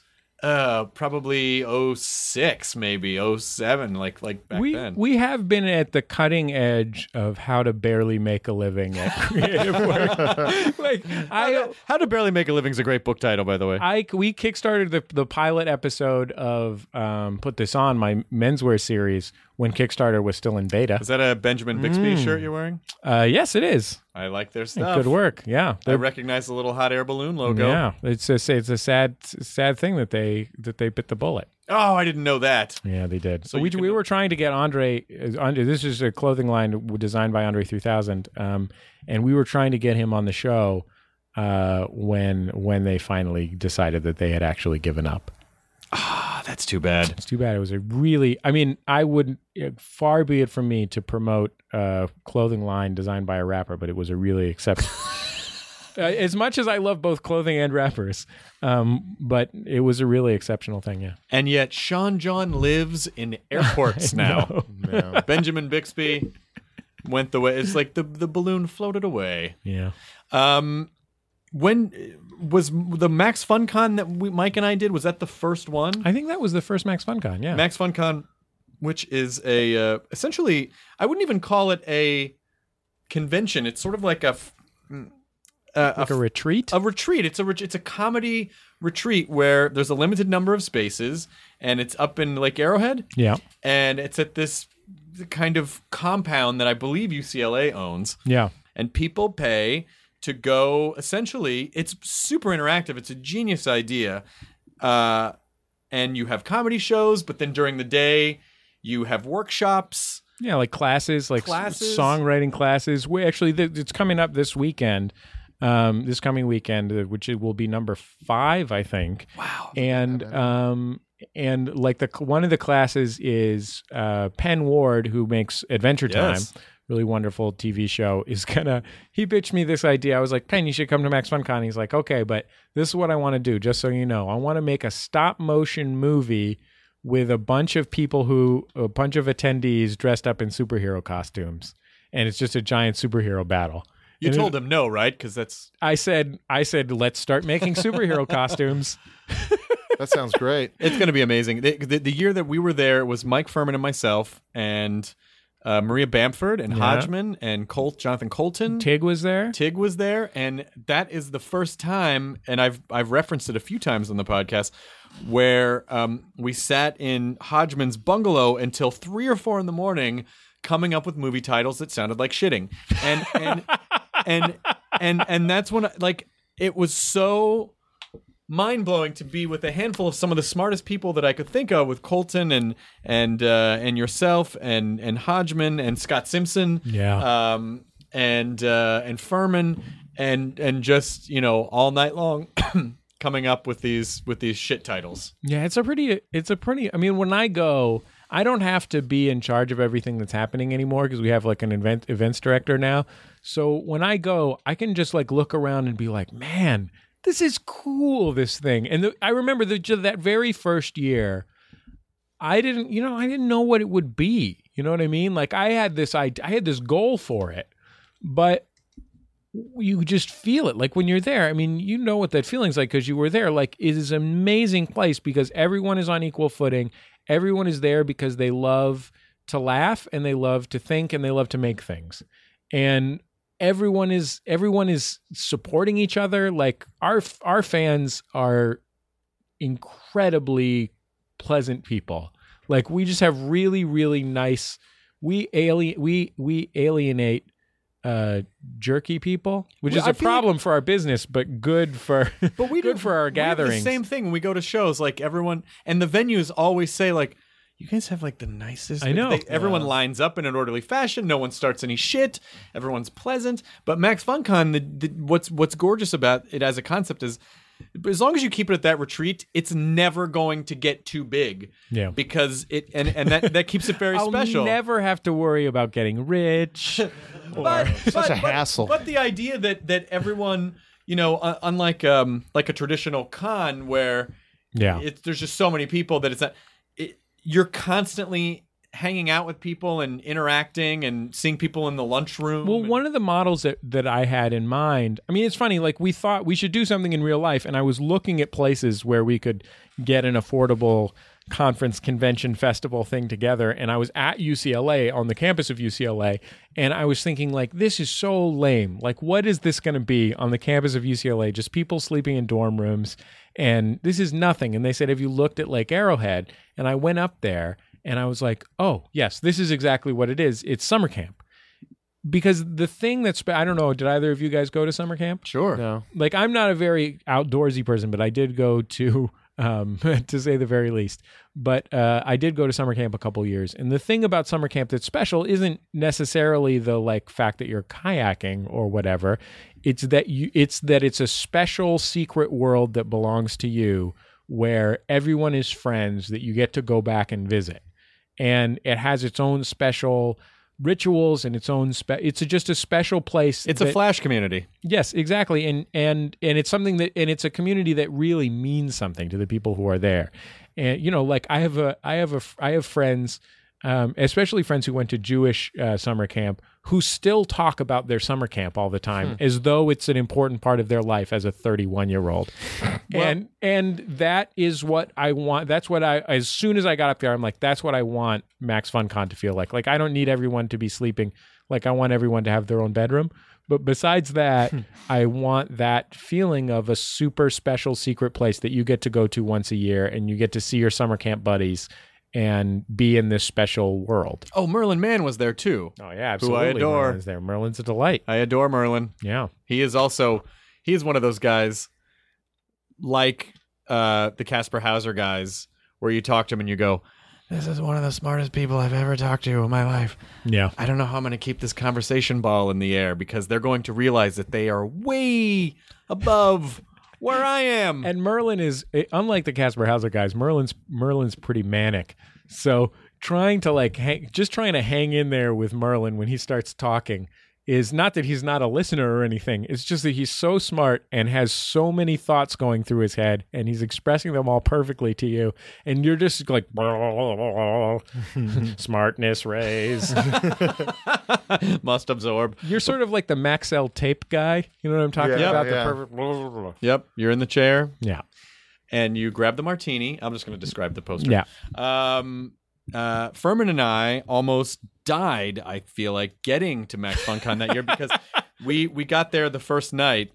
Uh, probably oh six, maybe oh seven, like like back we, then. We have been at the cutting edge of how to barely make a living at creative work. Like I, How to Barely Make a Living is a great book title, by the way. I we kickstarted the the pilot episode of um, Put This On, my menswear series, when Kickstarter was still in beta. Is that a Benjamin Bixby shirt you're wearing? Uh, yes, it is. I like their stuff. Good work. Yeah, I They're- recognize the little hot air balloon logo. Yeah, it's a it's a sad sad thing that they that they bit the bullet. Oh, I didn't know that. Yeah, they did. So you we can- we were trying to get Andre. uh, Andre this is a clothing line designed by Andre three thousand, um, and we were trying to get him on the show uh, when when they finally decided that they had actually given up. Ah, that's too bad. It's too bad. It was a really. I mean, I would far be it from me to promote a clothing line designed by a rapper, but it was a really exceptional. Uh, as much as I love both clothing and rappers, um, but it was a really exceptional thing, yeah. And yet Sean John lives in airports now. No. Benjamin Bixby went the way. It's like the the balloon floated away. Yeah. Um, when was the Max FunCon that we, Mike and I did? Was that the first one? I think that was the first Max FunCon, yeah. Max FunCon, which is a uh, essentially, I wouldn't even call it a convention. It's sort of like a f- uh, like a, a retreat? a retreat. It's a ret- it's a comedy retreat where there's a limited number of spaces, and it's up in Lake Arrowhead. Yeah. And it's at this kind of compound that I believe U C L A owns. Yeah. And people pay to go. Essentially, it's super interactive. It's a genius idea. Uh, and you have comedy shows, but then during the day, you have workshops. Yeah, like classes, like Classes. s- songwriting classes. We actually, th- it's coming up this weekend, um, this coming weekend, uh, which it will be number five, I think. Wow. And um, and like the one of the classes is uh, Penn Ward, who makes Adventure Yes. Time, really wonderful T V show, is gonna. He pitched me this idea. I was like, Penn, you should come to Max FunCon. He's like, okay, but this is what I want to do. Just so you know, I want to make a stop motion movie with a bunch of people who, a bunch of attendees dressed up in superhero costumes, and it's just a giant superhero battle. You And told it- him no, right? Because that's I said, I said, let's start making superhero costumes. That sounds great. it's going to be amazing. The, the, the year that we were there, it was Mike Furman and myself and uh, Maria Bamford and Yeah. Hodgman and Colt, Jonathan Colton. Tig was there. Tig was there, and that is the first time, and I've I've referenced it a few times on the podcast, where um, we sat in Hodgman's bungalow until three or four in the morning, coming up with movie titles that sounded like shitting, and and and and and that's when like it was so mind blowing to be with a handful of some of the smartest people that I could think of, with Colton and and uh, and yourself and and Hodgman and Scott Simpson, Yeah. um, and uh, and Furman, and and just you know all night long coming up with these with these shit titles. Yeah, it's a pretty, it's a pretty, I mean, when I go, I don't have to be in charge of everything that's happening anymore because we have like an event events director now. So when I go, I can just like look around and be like, man, this is cool, this thing. And the, I remember the, that very first year, I didn't, you know, I didn't know what it would be. You know what I mean? Like I had this, I, I had this goal for it, but you just feel it. Like when you're there, I mean, you know what that feeling's like because you were there. Like it is an amazing place because everyone is on equal footing. Everyone is there because they love to laugh and they love to think and they love to make things. And everyone is everyone is supporting each other. Like our our fans are incredibly pleasant people. Like we just have really really nice. We alien we we alienate uh, jerky people, which Well, is I a feel problem for our business, but good for But we good do- for our we have gatherings. the same thing when we go to shows. Like everyone and the venues always say like, you guys have like the nicest. I know. They, everyone lines up in an orderly fashion. No one starts any shit. Everyone's pleasant. But Max FunCon, the, the, what's what's gorgeous about it as a concept is, as long as you keep it at that retreat, it's never going to get too big. Yeah. Because it and, and that that keeps it very I'll special. never have to worry about getting rich. but, Such but- a but- hassle. But the idea that that everyone, you know, uh, unlike um like a traditional con where Yeah. it's, there's just so many people that it's not. It, you're constantly hanging out with people and interacting and seeing people in the lunchroom. Well, and- one of the models that, that I had in mind, I mean, it's funny, like we thought we should do something in real life, and I was looking at places where we could get an affordable conference, convention, festival thing together, and I was at U C L A, on the campus of U C L A, and I was thinking, like, this is so lame. Like, what is this going to be on the campus of U C L A? Just people sleeping in dorm rooms, and this is nothing. And they said, have you looked at Lake Arrowhead? And I went up there, and I was like, oh, yes, this is exactly what it is. It's summer camp. Because the thing that's, I don't know, did either of you guys go to summer camp? Sure. No. Like, I'm not a very outdoorsy person, but I did go to, um, to say the very least. But uh, I did go to summer camp a couple years. And the thing about summer camp that's special isn't necessarily the, like, fact that you're kayaking or whatever. It's that you, it's that it's a special secret world that belongs to you where everyone is friends that you get to go back and visit. And it has its own special rituals and its own spe- it's a, just a special place. It's that, a Flash community. Yes, exactly. And and and it's something that and it's a community that really means something to the people who are there. And you know, like I have a I have a I have friends, um, especially friends who went to Jewish uh, summer camp, who still talk about their summer camp all the time Hmm. as though it's an important part of their life as a thirty-one-year-old. and and that is what I want. That's what I, as soon as I got up there, I'm like, that's what I want Max FunCon to feel like. Like, I don't need everyone to be sleeping. Like, I want everyone to have their own bedroom. But besides that, I want that feeling of a super special secret place that you get to go to once a year, and you get to see your summer camp buddies and be in this special world. Oh, Merlin Mann was there too. Oh yeah, absolutely. Who I adore. Merlin's there. Merlin's a delight. I adore Merlin. Yeah. He is also, he is one of those guys like uh, the Casper Hauser guys where you talk to him and you go, this is one of the smartest people I've ever talked to in my life. Yeah. I don't know how I'm going to keep this conversation ball in the air because they're going to realize that they are way above where I am. And Merlin is, unlike the Casper Hauser guys, Merlin's Merlin's pretty manic. So trying to like hang, just trying to hang in there with Merlin when he starts talking is not that he's not a listener or anything. It's just that he's so smart and has so many thoughts going through his head, and he's expressing them all perfectly to you. And you're just like, smartness raise. Must absorb. You're sort of like the Maxell tape guy. You know what I'm talking Yeah, about? yeah. The perfect. Yep. You're in the chair Yeah. and you grab the martini. I'm just going to describe the poster. Yeah. Um, uh, Furman and I almost died, I feel like, getting to Max FunCon that year because we we got there the first night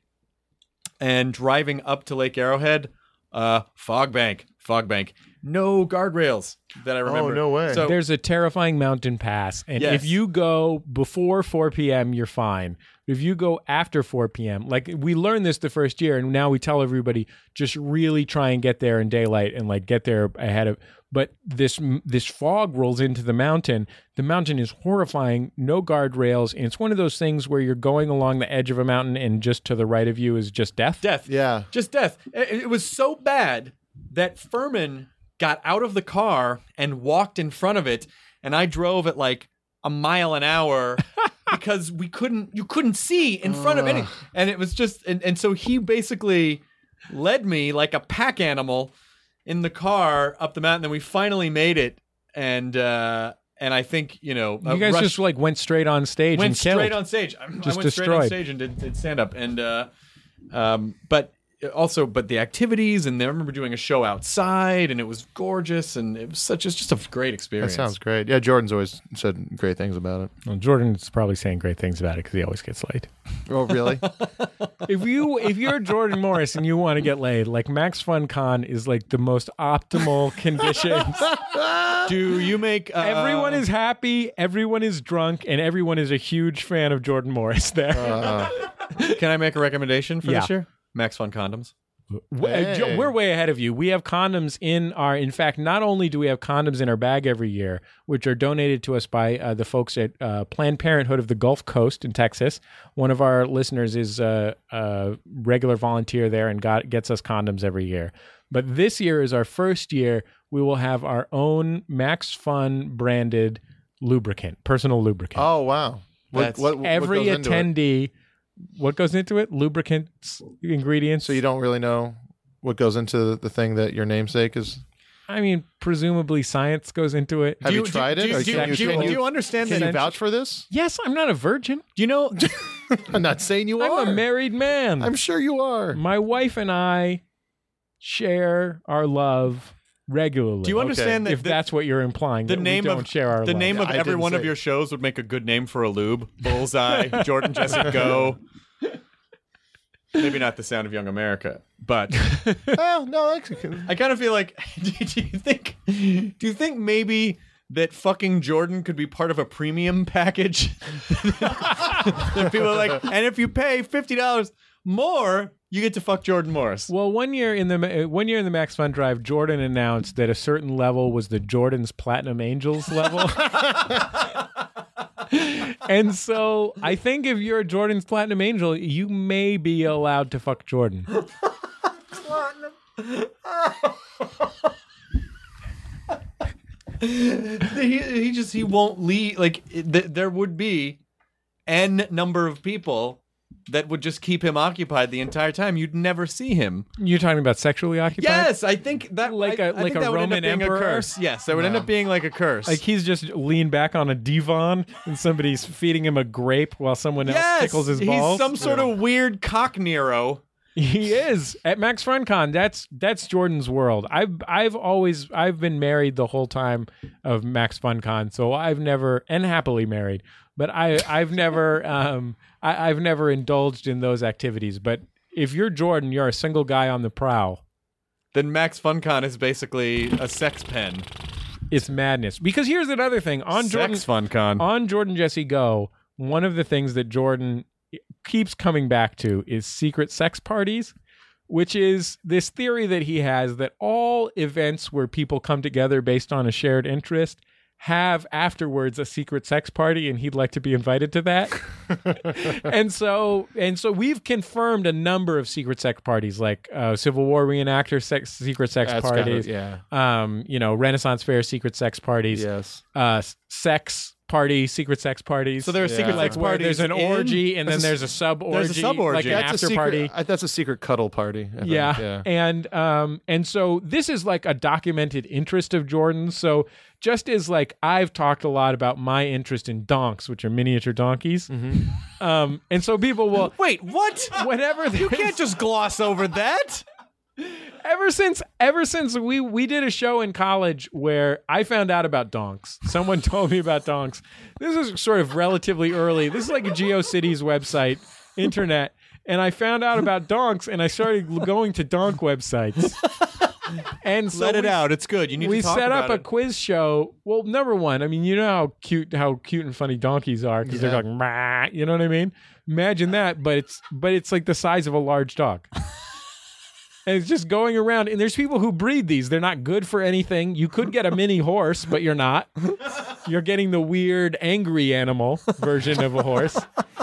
and driving up to Lake Arrowhead, uh, fog bank, fog bank, no guardrails that I remember. Oh, no way. So There's a terrifying mountain pass, and Yes. if you go before four p.m., you're fine. If you go after four p.m., like we learned this the first year, and now we tell everybody just really try and get there in daylight and like get there ahead of. But this this fog rolls into the mountain. The mountain is horrifying, no guardrails, and it's one of those things where you're going along the edge of a mountain, and just to the right of you is just death. death. Yeah. Just death. It, it was so bad that Furman got out of the car and walked in front of it, and I drove at like a mile an hour because we couldn't, you couldn't see in front of any, and it was just, and, and so he basically led me like a pack animal in the car up the mountain. Then we finally made it, and uh, and I think you know, You guys rushed- just like went straight on stage went and killed. straight on stage. I, I went Just straight on destroyed. stage and did, did stand up, and uh, um, but also, but the activities, and I remember doing a show outside, and it was gorgeous, and it was such it's just a great That experience. sounds great. Yeah, Jordan's always said great things about it. Well, Jordan's probably saying great things about it because he always gets laid. Oh, really? if you if you're Jordan Morris and you want to get laid, like Max FunCon is like the most optimal conditions. Do you make uh, Everyone is happy, everyone is drunk, and everyone is a huge fan of Jordan Morris there. Uh, Can I make a recommendation for Yeah. this year? Max Fun condoms. W- uh, Jo- Hey. We're way ahead of you. We have condoms in our, in fact, not only do we have condoms in our bag every year, which are donated to us by uh, the folks at uh, Planned Parenthood of the Gulf Coast in Texas. One of our listeners is a, a regular volunteer there and got, gets us condoms every year. But this year is our first year. We will have our own Max Fun branded lubricant, personal lubricant. oh, wow. What, That's- what, what Every goes into it? attendee, what goes into it? Lubricants, ingredients. So you don't really know what goes into the thing that your namesake is? I mean, presumably science goes into it. Have Do you, you- tried do it? you- Or do you- can you, do you- can do you- you understand Can that- you vouch for this? Yes, I'm not a virgin. Do you know? I'm not saying you are. I'm a married man. I'm sure you are. My wife and I share our love regularly. Do you understand that if the- that's what you're implying? the that name we don't of share our the love. name of I every didn't one of say- your shows would make a good name for a lube? Bullseye, Jordan Jesse Go. Maybe not The Sound of Young America, but Well, no, actually, I kind of feel like. Do you think? Do you think maybe that fucking Jordan could be part of a premium package? That people are like, and if you pay fifty dollars more, you get to fuck Jordan Morris. Well, one year in the one year in the Max Fun Drive, Jordan announced that a certain level was the Jordan's Platinum Angels level. And so I think if you're a Jordan's Platinum Angel, you may be allowed to fuck Jordan. he, he just he won't leave. Like th- there would be n number of people that would just keep him occupied the entire time. You'd never see him. You're talking about sexually occupied? Yes, I think that Like I- a- I like think a that would end up Roman being emperor? a curse. Yes, that would end up being like a curse. Like he's just leaned back on a divan and somebody's feeding him a grape while someone else yes, tickles his balls. he's some sort of weird cock Nero. He is at Max FunCon. That's that's Jordan's world. I've I've always I've been married the whole time of Max FunCon, so I've never and happily married. But I I've never um I, I've never indulged in those activities. But if you're Jordan, you're a single guy on the prowl. Then Max FunCon is basically a sex pen. It's madness. Because here's another thing on Jordan Sex FunCon. on Jordan Jesse Go. One of the things that Jordan keeps coming back to is secret sex parties, which is this theory that he has that all events where people come together based on a shared interest have afterwards a secret sex party, and he'd like to be invited to that. and so and so we've confirmed a number of secret sex parties, like uh, Civil War reenactor sex secret sex That's parties, gotta- yeah. um, you know, Renaissance Fair secret sex parties, Yes. uh, sex party, secret sex parties. So there are secret Yeah. sex Where parties. there's an in- orgy, and then There's a- there's a sub orgy, there's a sub-orgy. like an That's a after secret, party. I- That's a secret cuddle party. I think. Yeah. yeah. and um, and so this is like a documented interest of Jordan's. So just as like I've talked a lot about my interest in donks, which are miniature donkeys, Mm-hmm. um, and so people will Wait, what? whenever You can't just gloss over that. ever since ever since we we did a show in college where I found out about donks. Someone told me about donks. This is sort of relatively early. This is like a GeoCities website, internet, and I found out about donks, and I started going to donk websites. And so Let it we- out. It's good. You need we to talk set up about a it. quiz show. Well, number one, I mean, you know how cute how cute and funny donkeys are because they're Yeah. like, "Mah," you know what I mean? Imagine that, but it's but it's like the size of a large dog. And it's just going around, and there's people who breed these. They're not good for anything. You could get a mini horse, but you're not. You're getting the weird, angry animal version of a horse.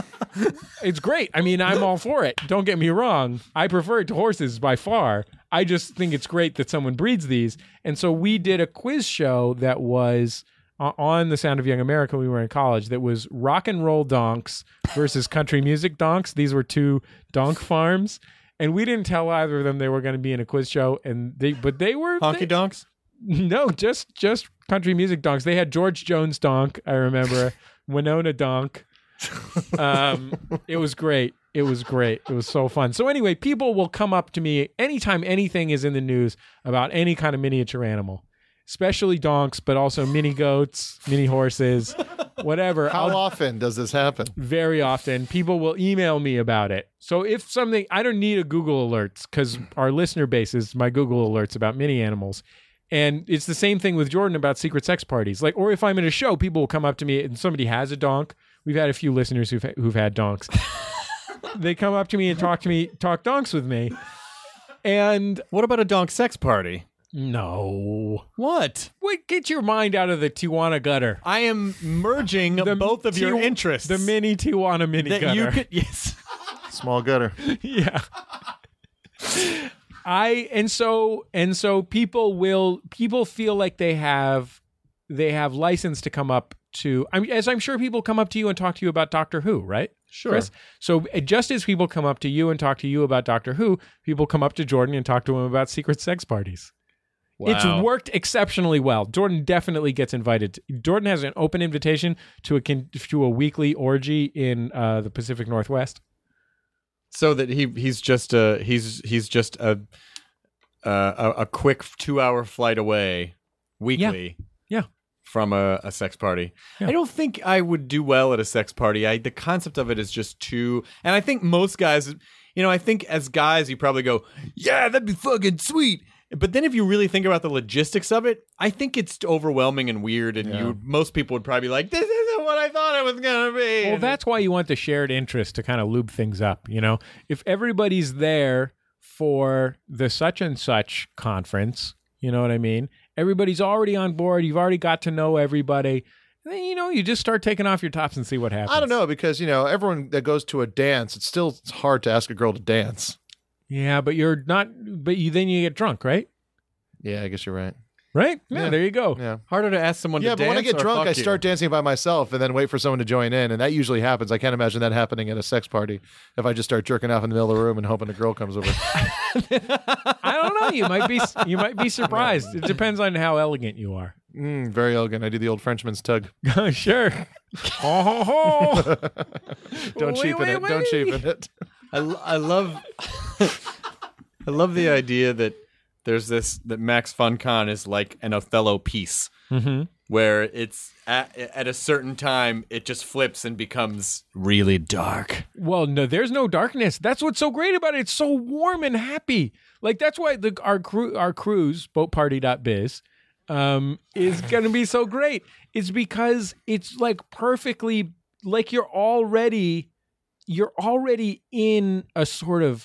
It's great. I mean, I'm all for it. Don't get me wrong. I prefer it to horses by far. I just think it's great that someone breeds these. And so we did a quiz show that was uh, on The Sound of Young America when we were in college that was rock and roll donks versus country music donks. These were two donk farms. And we didn't tell either of them they were going to be in a quiz show, and they, but they were Honky they- donks. No, just just country music donks. They had George Jones donk. I remember Winona donk. Um, it was great. It was great. It was so fun. So anyway, people will come up to me anytime anything is in the news about any kind of miniature animal, especially donks, but also mini goats, mini horses, whatever. How I'll- often does this happen? very often people will email me about it. So if something, I don't need a Google alerts because our listener base is my Google alerts about mini animals. And it's the same thing with Jordan about secret sex parties. Like, or if I'm in a show, people will come up to me and somebody has a donk. We've had a few listeners who've who've had donks. They come up to me and talk to me, talk donks with me. And What about a donk sex party? no, What? wait, get your mind out of the Tijuana gutter. I am merging both of your Ti- interests. The mini Tijuana mini that gutter. you could yes. Small gutter. Yeah. I and so and so people will people feel like they have they have license to come up to I mean as I'm sure people come up to you and talk to you about Doctor Who, right? Sure. Chris? So uh, just as people come up to you and talk to you about Doctor Who, people come up to Jordan and talk to him about secret sex parties. Wow. It's worked exceptionally well. Jordan definitely gets invited. To, Jordan has an open invitation to a to a weekly orgy in uh, the Pacific Northwest. So that he he's just a he's he's just a uh, a, a quick two hour flight away weekly. Yeah. From a, a sex party. Yeah. I don't think I would do well at a sex party. I the concept of it is just too, and I think most guys, you know, I think as guys you probably go, yeah, that'd be fucking sweet. But then if you really think about the logistics of it, I think it's overwhelming and weird, and Yeah. you most people would probably be like, this isn't what I thought it was gonna be. Well, And that's why you want the shared interest to kind of lube things up. You know, if everybody's there for the such and such conference, you know what I mean? Everybody's already on board. You've already got to know everybody. Then, you know, you just start taking off your tops and see what happens. I don't know, because, you know, everyone that goes to a dance, it's still it's hard to ask a girl to dance. Yeah, but you're not. But you then you get drunk, right? Yeah, I guess you're right. Right? Yeah, Yeah. there you go. Yeah. harder to ask someone Yeah, to but dance. when I get or drunk, fuck I you? start dancing by myself and then wait for someone to join in, and that usually happens. I can't imagine that happening at a sex party if I just start jerking off in the middle of the room and hoping a girl comes over. I don't know. You might be. You might be surprised. It depends on how elegant you are. Mm, very elegant. I do the old Frenchman's tug. Sure. Ho, ho, ho. Don't Wait, cheapen wait, it. Don't wait. cheapen it. I, l- I love I love the idea that there's this that Max FunCon is like an Othello piece Mm-hmm. where it's at, at a certain time it just flips and becomes really dark. Well, no, there's no darkness. That's what's so great about it. It's so warm and happy. Like that's why the our cru- our cruise boat party dot biz um is going to be so great. It's because it's like perfectly like you're already you're already in a sort of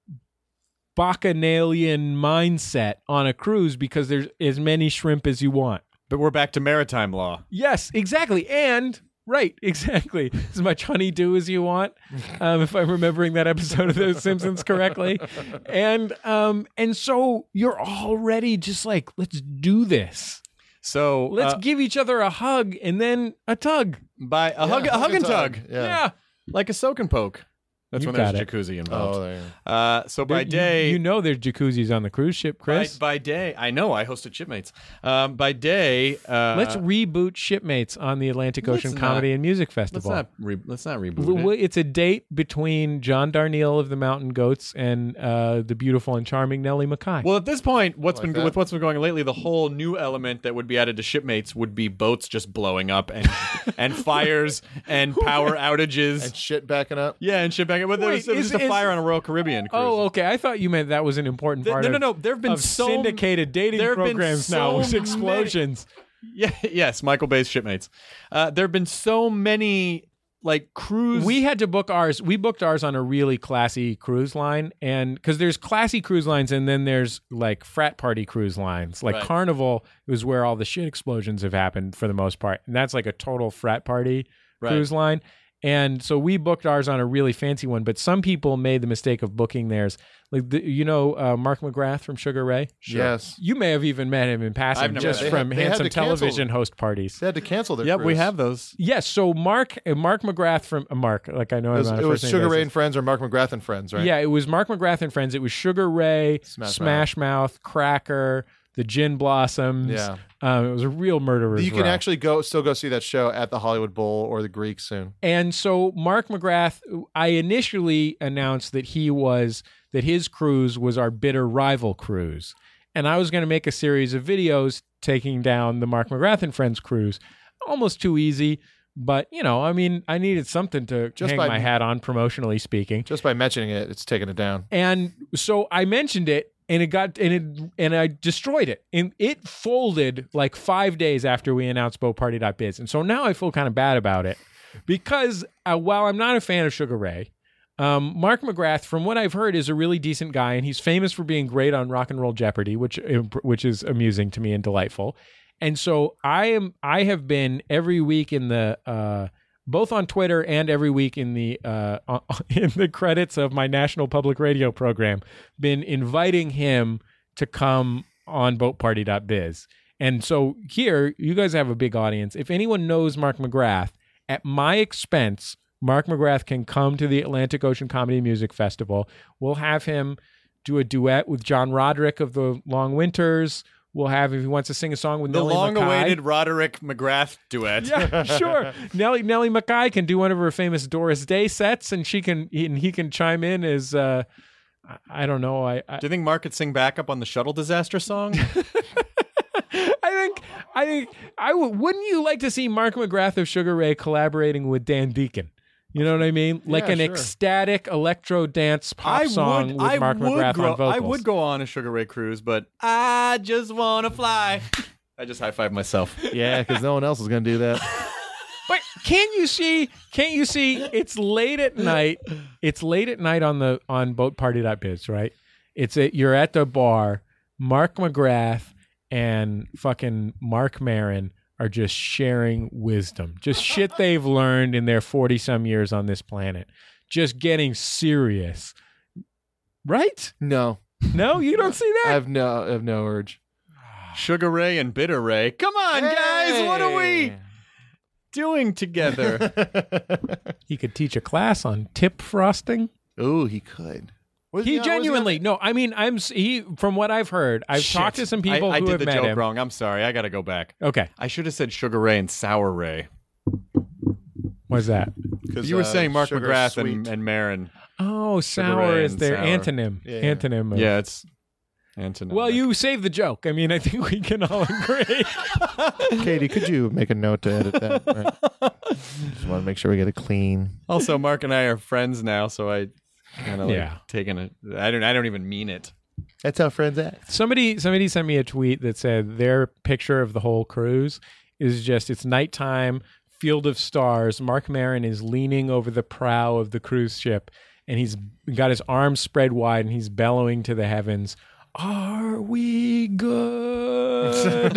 bacchanalian mindset on a cruise because there's as many shrimp as you want. But we're back to maritime law. Yes, exactly. And right, exactly. As much honeydew as you want, um, if I'm remembering that episode of The Simpsons correctly. And um, and so you're already just like, let's do this. So Let's uh, give each other a hug and then a tug. by a hug, a hug and tug, Yeah. Yeah. like a soak and poke. That's You when there's a got it. jacuzzi involved. Oh, there you go. Uh, so by There- you- day, you, know there's jacuzzis on the cruise ship, by, Chris. by day, I know I hosted Shipmates. Um, by day, uh, Let's reboot Shipmates on the Atlantic let's Ocean not- Comedy and Music let's Festival. not re- let's not reboot L- it. It's a date between John Darnielle of the Mountain Goats and uh, the beautiful and charming Nellie Mackay. Well, at this point, what's Like been that. with what's been going on lately, the whole new element that would be added to Shipmates would be boats just blowing up and and fires and power outages. And shit backing up. yeah, and shit back. But there was, Wait, there was is- just a is- fire on a Royal Caribbean cruise. Oh, okay. I thought you meant that was an important Th- part no, no, of, no. There have been of so syndicated dating there have been programs so now with many- explosions. Yeah, yes, Michael Bay's Shipmates. Uh, there have been so many like cruise. We had to book ours. We booked ours on a really classy cruise line, and because there's classy cruise lines, and then there's like frat party cruise lines. Like Right. Carnival was where all the shit explosions have happened for the most part, and that's like a total frat party Right. cruise line. And so we booked ours on a really fancy one, but some people made the mistake of booking theirs. Like the, you know, uh, Mark McGrath from Sugar Ray. Yes. You may have even met him in passing, I've never just met him. from They had- they had handsome to cancel- television host parties. They had to cancel their Yep, cruise. we have those. Yes, so Mark, uh, Mark McGrath from uh, Mark, like I know It was, him on a it was first name Sugar Ray basis. and Friends or Mark McGrath and Friends, right? Yeah, it was Mark McGrath and Friends. It was Sugar Ray, Smash, Smash Mouth, Cracker, the Gin Blossoms. Yeah. Um, it was a real murderer's You can row. actually go still go see that show at the Hollywood Bowl or the Greek soon. And so Mark McGrath, I initially announced that he was that his cruise was our bitter rival cruise, and I was going to make a series of videos taking down the Mark McGrath and Friends cruise. Almost too easy, but you know, I mean, I needed something to Just hang by- my hat on, promotionally speaking. Just by mentioning it, it's taking it down. And so I mentioned it, and it got and it and I destroyed it, and it folded like five days after we announced boat party dot biz. And so now I feel kind of bad about it because uh, while I'm not a fan of Sugar Ray, um, Mark McGrath, from what I've heard, is a really decent guy, and he's famous for being great on Rock and Roll Jeopardy, which which is amusing to me and delightful. And so I am I have been every week in the uh, both on Twitter and every week in the uh, in the credits of my national public radio program, been inviting him to come on boat party dot biz. And so here, you guys have a big audience. If anyone knows Mark McGrath, at my expense, Mark McGrath can come to the Atlantic Ocean Comedy Music Festival. We'll have him do a duet with John Roderick of the Long Winters. We'll have, if he wants to sing a song with The Nellie long-awaited Mackay. Roderick McGrath duet. Yeah, sure. Nellie Nellie Mackay can do one of her famous Doris Day sets, and she can and he can chime in as uh, I, I don't know. I, I Do you think Mark could sing backup on the shuttle disaster song? I think I think I w- wouldn't you like to see Mark McGrath of Sugar Ray collaborating with Dan Deacon? You know what I mean? Like Yeah, an sure. ecstatic electro dance pop I song would, with I Mark would McGrath grow- on vocals. I would go on a Sugar Ray cruise, but I just want to fly. I just high-fived myself. Yeah, because no one else is going to do that. But can't you see? Can't you see? It's late at night. It's late at night on the on boat party dot biz, right? It's a, you're at the bar. Mark McGrath and fucking Mark Maron are just sharing wisdom, just shit they've learned in their forty some years on this planet, just getting serious, right? No, No, you don't see I that. have no, I have no urge. Sugar Ray and Bitter Ray. Come on, guys. What are we doing together? He could teach a class on tip frosting. Ooh, he could. Was He no, was genuinely no. I mean, I'm s- he. From what I've heard, I've Shit. talked to some people I, I who did have the met joke him. wrong. I'm sorry. I got to go back. Okay, I should have said Sugar Ray and Sour Ray. what's that? 'Cause, You were uh, saying Mark sugar McGrath sweet. and, and Marin. Oh, sour Ray is and their sour. antonym. Yeah, yeah. Antonym. Of, Yeah, it's Antonym. Well, you saved the joke. I mean, I think we can all agree. Katie, could you make a note to edit that? Right. Just want to make sure we get it clean. Also, Mark and I are friends now, so I kind of like Yeah. taking it. I don't. I don't even mean it. That's how friends act. somebody, somebody sent me a tweet that said their picture of the whole cruise is just it's nighttime, field of stars. Mark Maron is leaning over the prow of the cruise ship, and he's got his arms spread wide, and he's bellowing to the heavens. Are we good?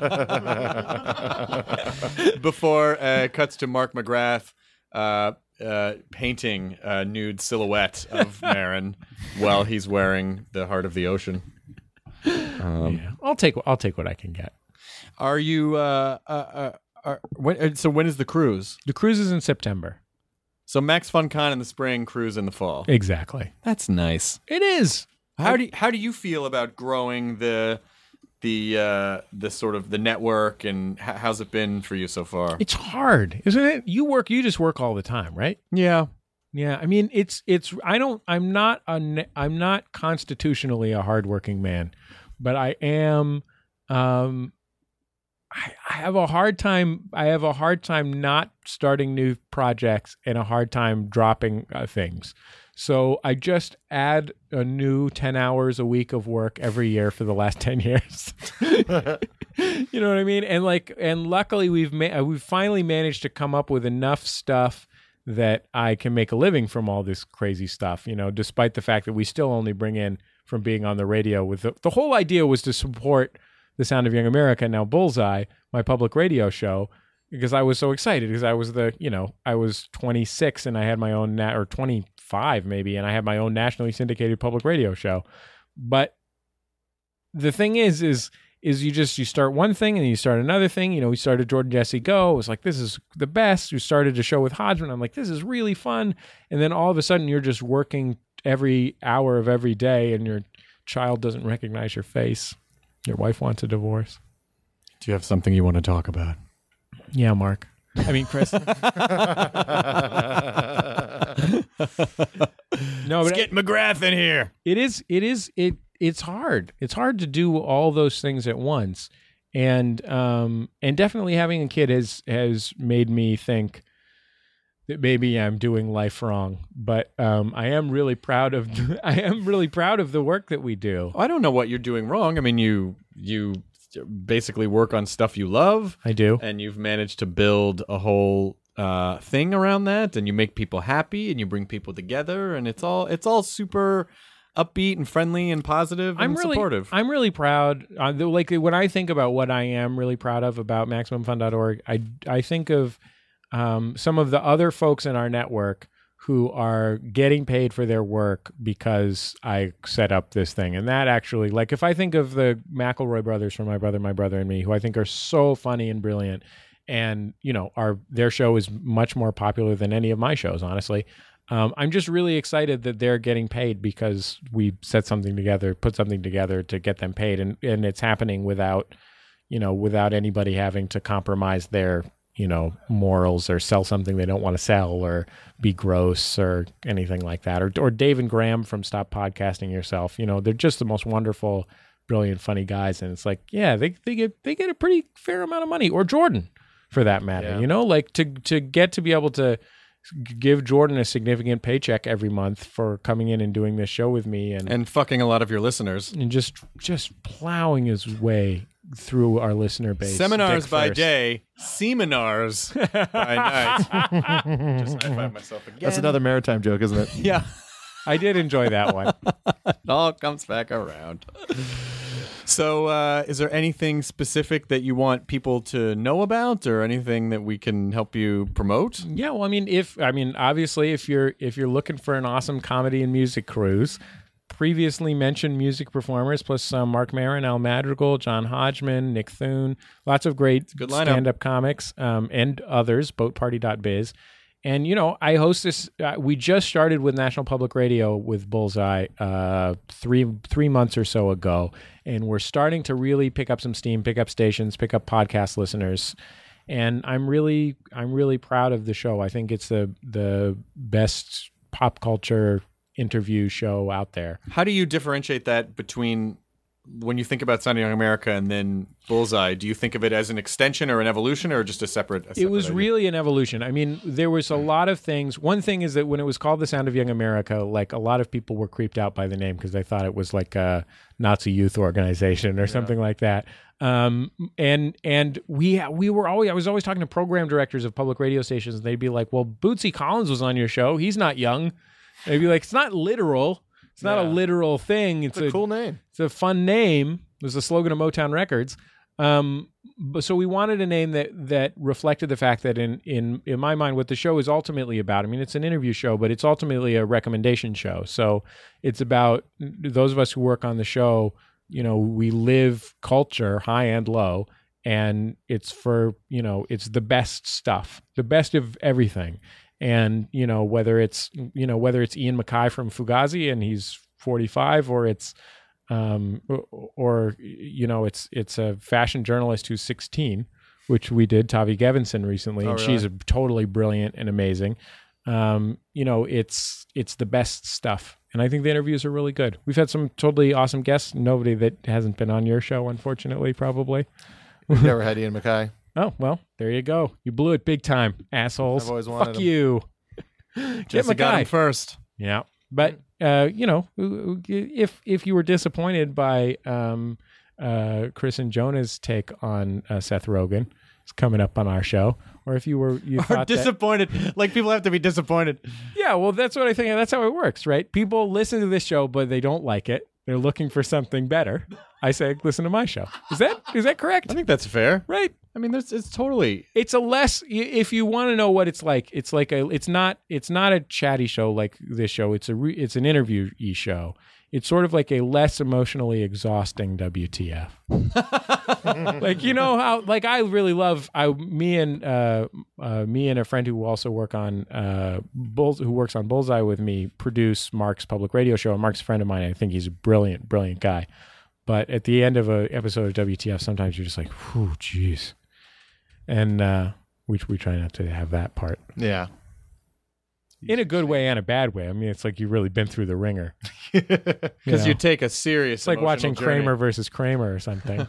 Before uh, it cuts to Mark McGrath uh, uh, painting a nude silhouette of Marin while he's wearing the Heart of the Ocean. Um, Yeah, I'll take I'll take what I can get. Are you? Uh, uh, uh, are, when, uh, so when is the cruise? The cruise is in September. So Max FunCon in the spring, cruise in the fall. Exactly. That's nice. It is. How do you, how do you feel about growing the the uh, the sort of the network, and h- how's it been for you so far? It's hard, isn't it? You work. You just work all the time, right? Yeah. Yeah. I mean, it's it's. I don't. I'm not a. ne- I'm not constitutionally a hardworking man, but I am. Um, I, I have a hard time. I have a hard time not starting new projects and a hard time dropping uh, things. So I just add a new ten hours a week of work every year for the last ten years. You know what I mean? And like, and luckily we've ma- we've finally managed to come up with enough stuff that I can make a living from all this crazy stuff, you know, despite the fact that we still only bring in from being on the radio with the, the whole idea was to support the Sound of Young America, now Bullseye, my public radio show, because I was so excited because I was the, you know, I was twenty-six and I had my own, na- or twenty-five maybe, and I had my own nationally syndicated public radio show. But the thing is, is, is you just, you start one thing and then you start another thing. You know, we started Jordan Jesse Go. It was like, this is the best. We started a show with Hodgman. I'm like, this is really fun. And then all of a sudden you're just working every hour of every day and your child doesn't recognize your face. Your wife wants a divorce. Do you have something you want to talk about? Yeah, Mark. I mean, Chris. No, Let's but get McGrath in here. it is, it is, it, it's hard. It's hard to do all those things at once. And, um, and definitely having a kid has, has made me think that maybe I'm doing life wrong, but, um, I am really proud of, I am really proud of the work that we do. I don't know what you're doing wrong. I mean, you you basically work on stuff you love, I do. and you've managed to build a whole uh, thing around that, and you make people happy, and you bring people together, and it's all it's all super upbeat and friendly and positive and I'm really, supportive. I'm really proud. Uh, the, like when I think about what I am really proud of about Maximum Fun dot org, I I think of um, some of the other folks in our network who are getting paid for their work because I set up this thing. And that actually, like if I think of the McElroy brothers from My Brother, My Brother and Me, who I think are so funny and brilliant, and you know, our their show is much more popular than any of my shows, honestly. Um, I'm just really excited that they're getting paid because we set something together, put something together to get them paid, and and it's happening without, you know, without anybody having to compromise their, you know, morals or sell something they don't want to sell or be gross or anything like that. Or or Dave and Graham from Stop Podcasting Yourself. You know, they're just the most wonderful, brilliant, funny guys, and it's like, yeah, they they get they get a pretty fair amount of money. Or Jordan, for that matter. Yeah. You know, like to to get to be able to give Jordan a significant paycheck every month for coming in and doing this show with me and And fucking a lot of your listeners. and just just plowing his way through our listener base. Seminars dick by first. day, seminars by night. Just high five myself again. That's another maritime joke, isn't it? Yeah. I did enjoy that one. It all comes back around. So, uh, is there anything specific that you want people to know about, or anything that we can help you promote? Yeah, well, I mean, if I mean, obviously, if you're if you're looking for an awesome comedy and music cruise, previously mentioned music performers plus uh, Mark Maron, Al Madrigal, John Hodgman, Nick Thune, lots of great Good lineup. stand-up comics um, and others. boat party dot biz. And, you know, I host this. Uh, we just started with National Public Radio with Bullseye uh, three three months or so ago. And we're starting to really pick up some steam, pick up stations, pick up podcast listeners. And I'm really I'm really proud of the show. I think it's the the best pop culture interview show out there. How do you differentiate that between when you think about Sunday Young America and then Bullseye? Do you think of it as an extension or an evolution or just a separate? A separate It was idea? really an evolution. I mean, there was a lot of things. One thing is that when it was called The Sound of Young America, like a lot of people were creeped out by the name because they thought it was like a Nazi youth organization or something like that. Um, and and we we were always I was always talking to program directors of public radio stations, and they'd be like, "Well, Bootsy Collins was on your show. He's not young." They'd be like, "It's not literal. It's not Yeah. a literal thing. It's, It's a cool name. It's a fun name." It was the slogan of Motown Records. Um, but so we wanted a name that that reflected the fact that in in in my mind, what the show is ultimately about. I mean, it's an interview show, but it's ultimately a recommendation show. So it's about those of us who work on the show. You know, we live culture, high and low, and it's for you know, it's the best stuff, the best of everything. And you know, whether it's you know whether it's Ian MacKaye from Fugazi and he's forty-five, or it's um, or, or you know, it's it's a fashion journalist who's sixteen, which we did, Tavi Gevinson, recently, Oh, and really? she's a, totally brilliant and amazing. Um, you know, it's it's the best stuff, and I think the interviews are really good. We've had some totally awesome guests. Nobody that hasn't been on your show, unfortunately, probably. We've never had Ian MacKaye. Oh well, there you go. You blew it big time, assholes. I've always wanted Fuck him. you. Get Jesse got MacKaye. him first. Yeah, but uh, you know, if if you were disappointed by um, uh, Chris and Jonah's take on uh, Seth Rogen, it's coming up on our show, or if you were you Or thought that, disappointed. Like, people have to be disappointed. yeah, well, that's what I think. That's how it works, right? People listen to this show, but they don't like it. They're looking for something better. I say, listen to my show. Is that is that correct? I think that's fair. Right. I mean, there's, it's totally. It's a less if you want to know what it's like. It's like a. It's not. It's not a chatty show like this show. It's a. Re, it's an interview-y show. It's sort of like a less emotionally exhausting W T F. Like, you know how, like, I really love I me and uh, uh, me and a friend who also work on uh, Bulls, who works on Bullseye with me, produce Mark's public radio show. And Mark's a friend of mine. I think he's a brilliant, brilliant guy. But at the end of an episode of W T F, sometimes you're just like, whew, jeez. And uh, we we try not to have that part. Yeah. In a good way and a bad way. I mean, it's like you've really been through the ringer. Because know? you take a serious. It's like watching Kramer versus Kramer or something.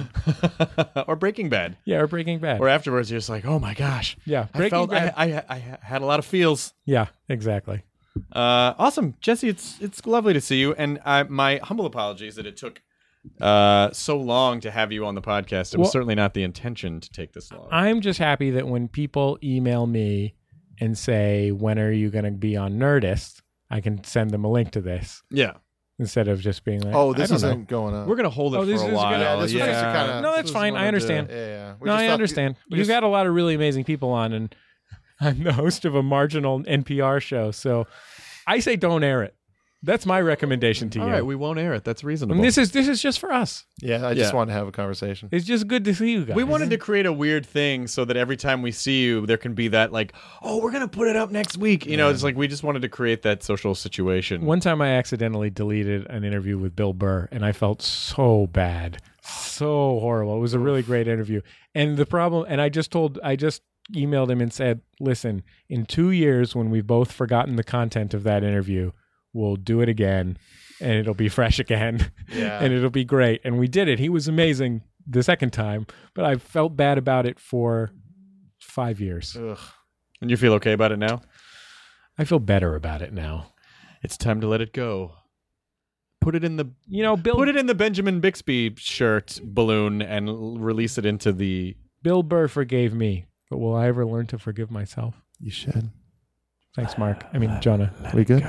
or Breaking Bad. Yeah, or Breaking Bad. Or afterwards, you're just like, oh my gosh. Yeah, I Breaking felt. Bad. I, I, I had a lot of feels. Yeah, exactly. Uh, awesome, Jesse. It's it's lovely to see you, and I, my humble apologies that it took uh, so long to have you on the podcast. It was Well- certainly not the intention to take this long. I'm just happy that when people email me and say, when are you going to be on Nerdist, I can send them a link to this yeah, instead of just being like, Oh, I this don't isn't know. going on. we're gonna hold it Oh, for this a is while. gonna- yeah, this was yeah. just to kind of. No, that's fine. I understand. Yeah, yeah. We No, just I thought- understand. we You've just- got a lot of really amazing people on, and I'm the host of a marginal N P R show. So I say don't air it. That's my recommendation to All you. right, we won't air it. That's reasonable. And this is this is just for us. Yeah, I just Yeah. wanted to have a conversation. It's just good to see you guys. We wanted to create a weird thing so that every time we see you, there can be that like, oh, we're gonna put it up next week. You know, it's like we just wanted to create that social situation. One time I accidentally deleted an interview with Bill Burr, and I felt so bad, so horrible. It was a really great interview, and the problem, and I just told, I just emailed him and said, listen, in two years when we've both forgotten the content of that interview, we'll do it again, and it'll be fresh again, Yeah. and it'll be great. And we did it. He was amazing the second time, but I felt bad about it for five years. Ugh. And you feel okay about it now? I feel better about it now. It's time to let it go. Put it in the You know, Bill put it in the Benjamin Bixby shirt balloon and l- release it into the. Bill Burr forgave me, but will I ever learn to forgive myself? You should. Thanks, Mark. I mean, Jonah. We good?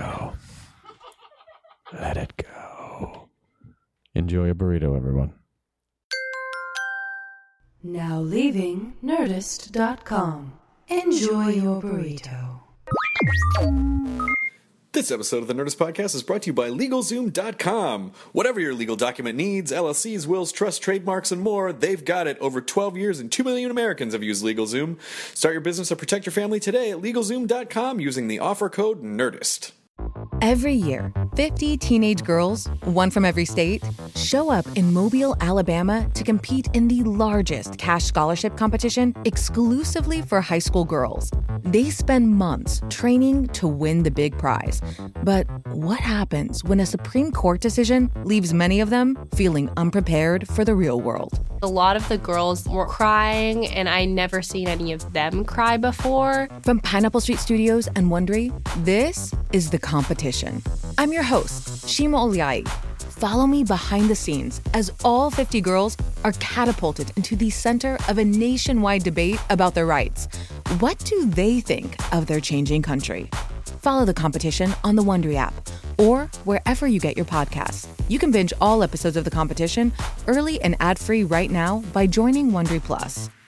Let it go. Enjoy a burrito, everyone. Now leaving Nerdist dot com. Enjoy your burrito. This episode of the Nerdist Podcast is brought to you by LegalZoom dot com. Whatever your legal document needs, L L Cs, wills, trusts, trademarks, and more, they've got it. Over twelve years and two million Americans have used LegalZoom. Start your business or protect your family today at LegalZoom dot com using the offer code NERDIST. Every year, fifty teenage girls, one from every state, show up in Mobile, Alabama to compete in the largest cash scholarship competition exclusively for high school girls. They spend months training to win the big prize. But what happens when a Supreme Court decision leaves many of them feeling unprepared for the real world? A lot of the girls were crying, and I never seen any of them cry before. From Pineapple Street Studios and Wondery, this is The Competition. I'm your host, Shima Oliai. Follow me behind the scenes as all fifty girls are catapulted into the center of a nationwide debate about their rights. What do they think of their changing country? Follow The Competition on the Wondery app or wherever you get your podcasts. You can binge all episodes of The Competition early and ad-free right now by joining Wondery Plus.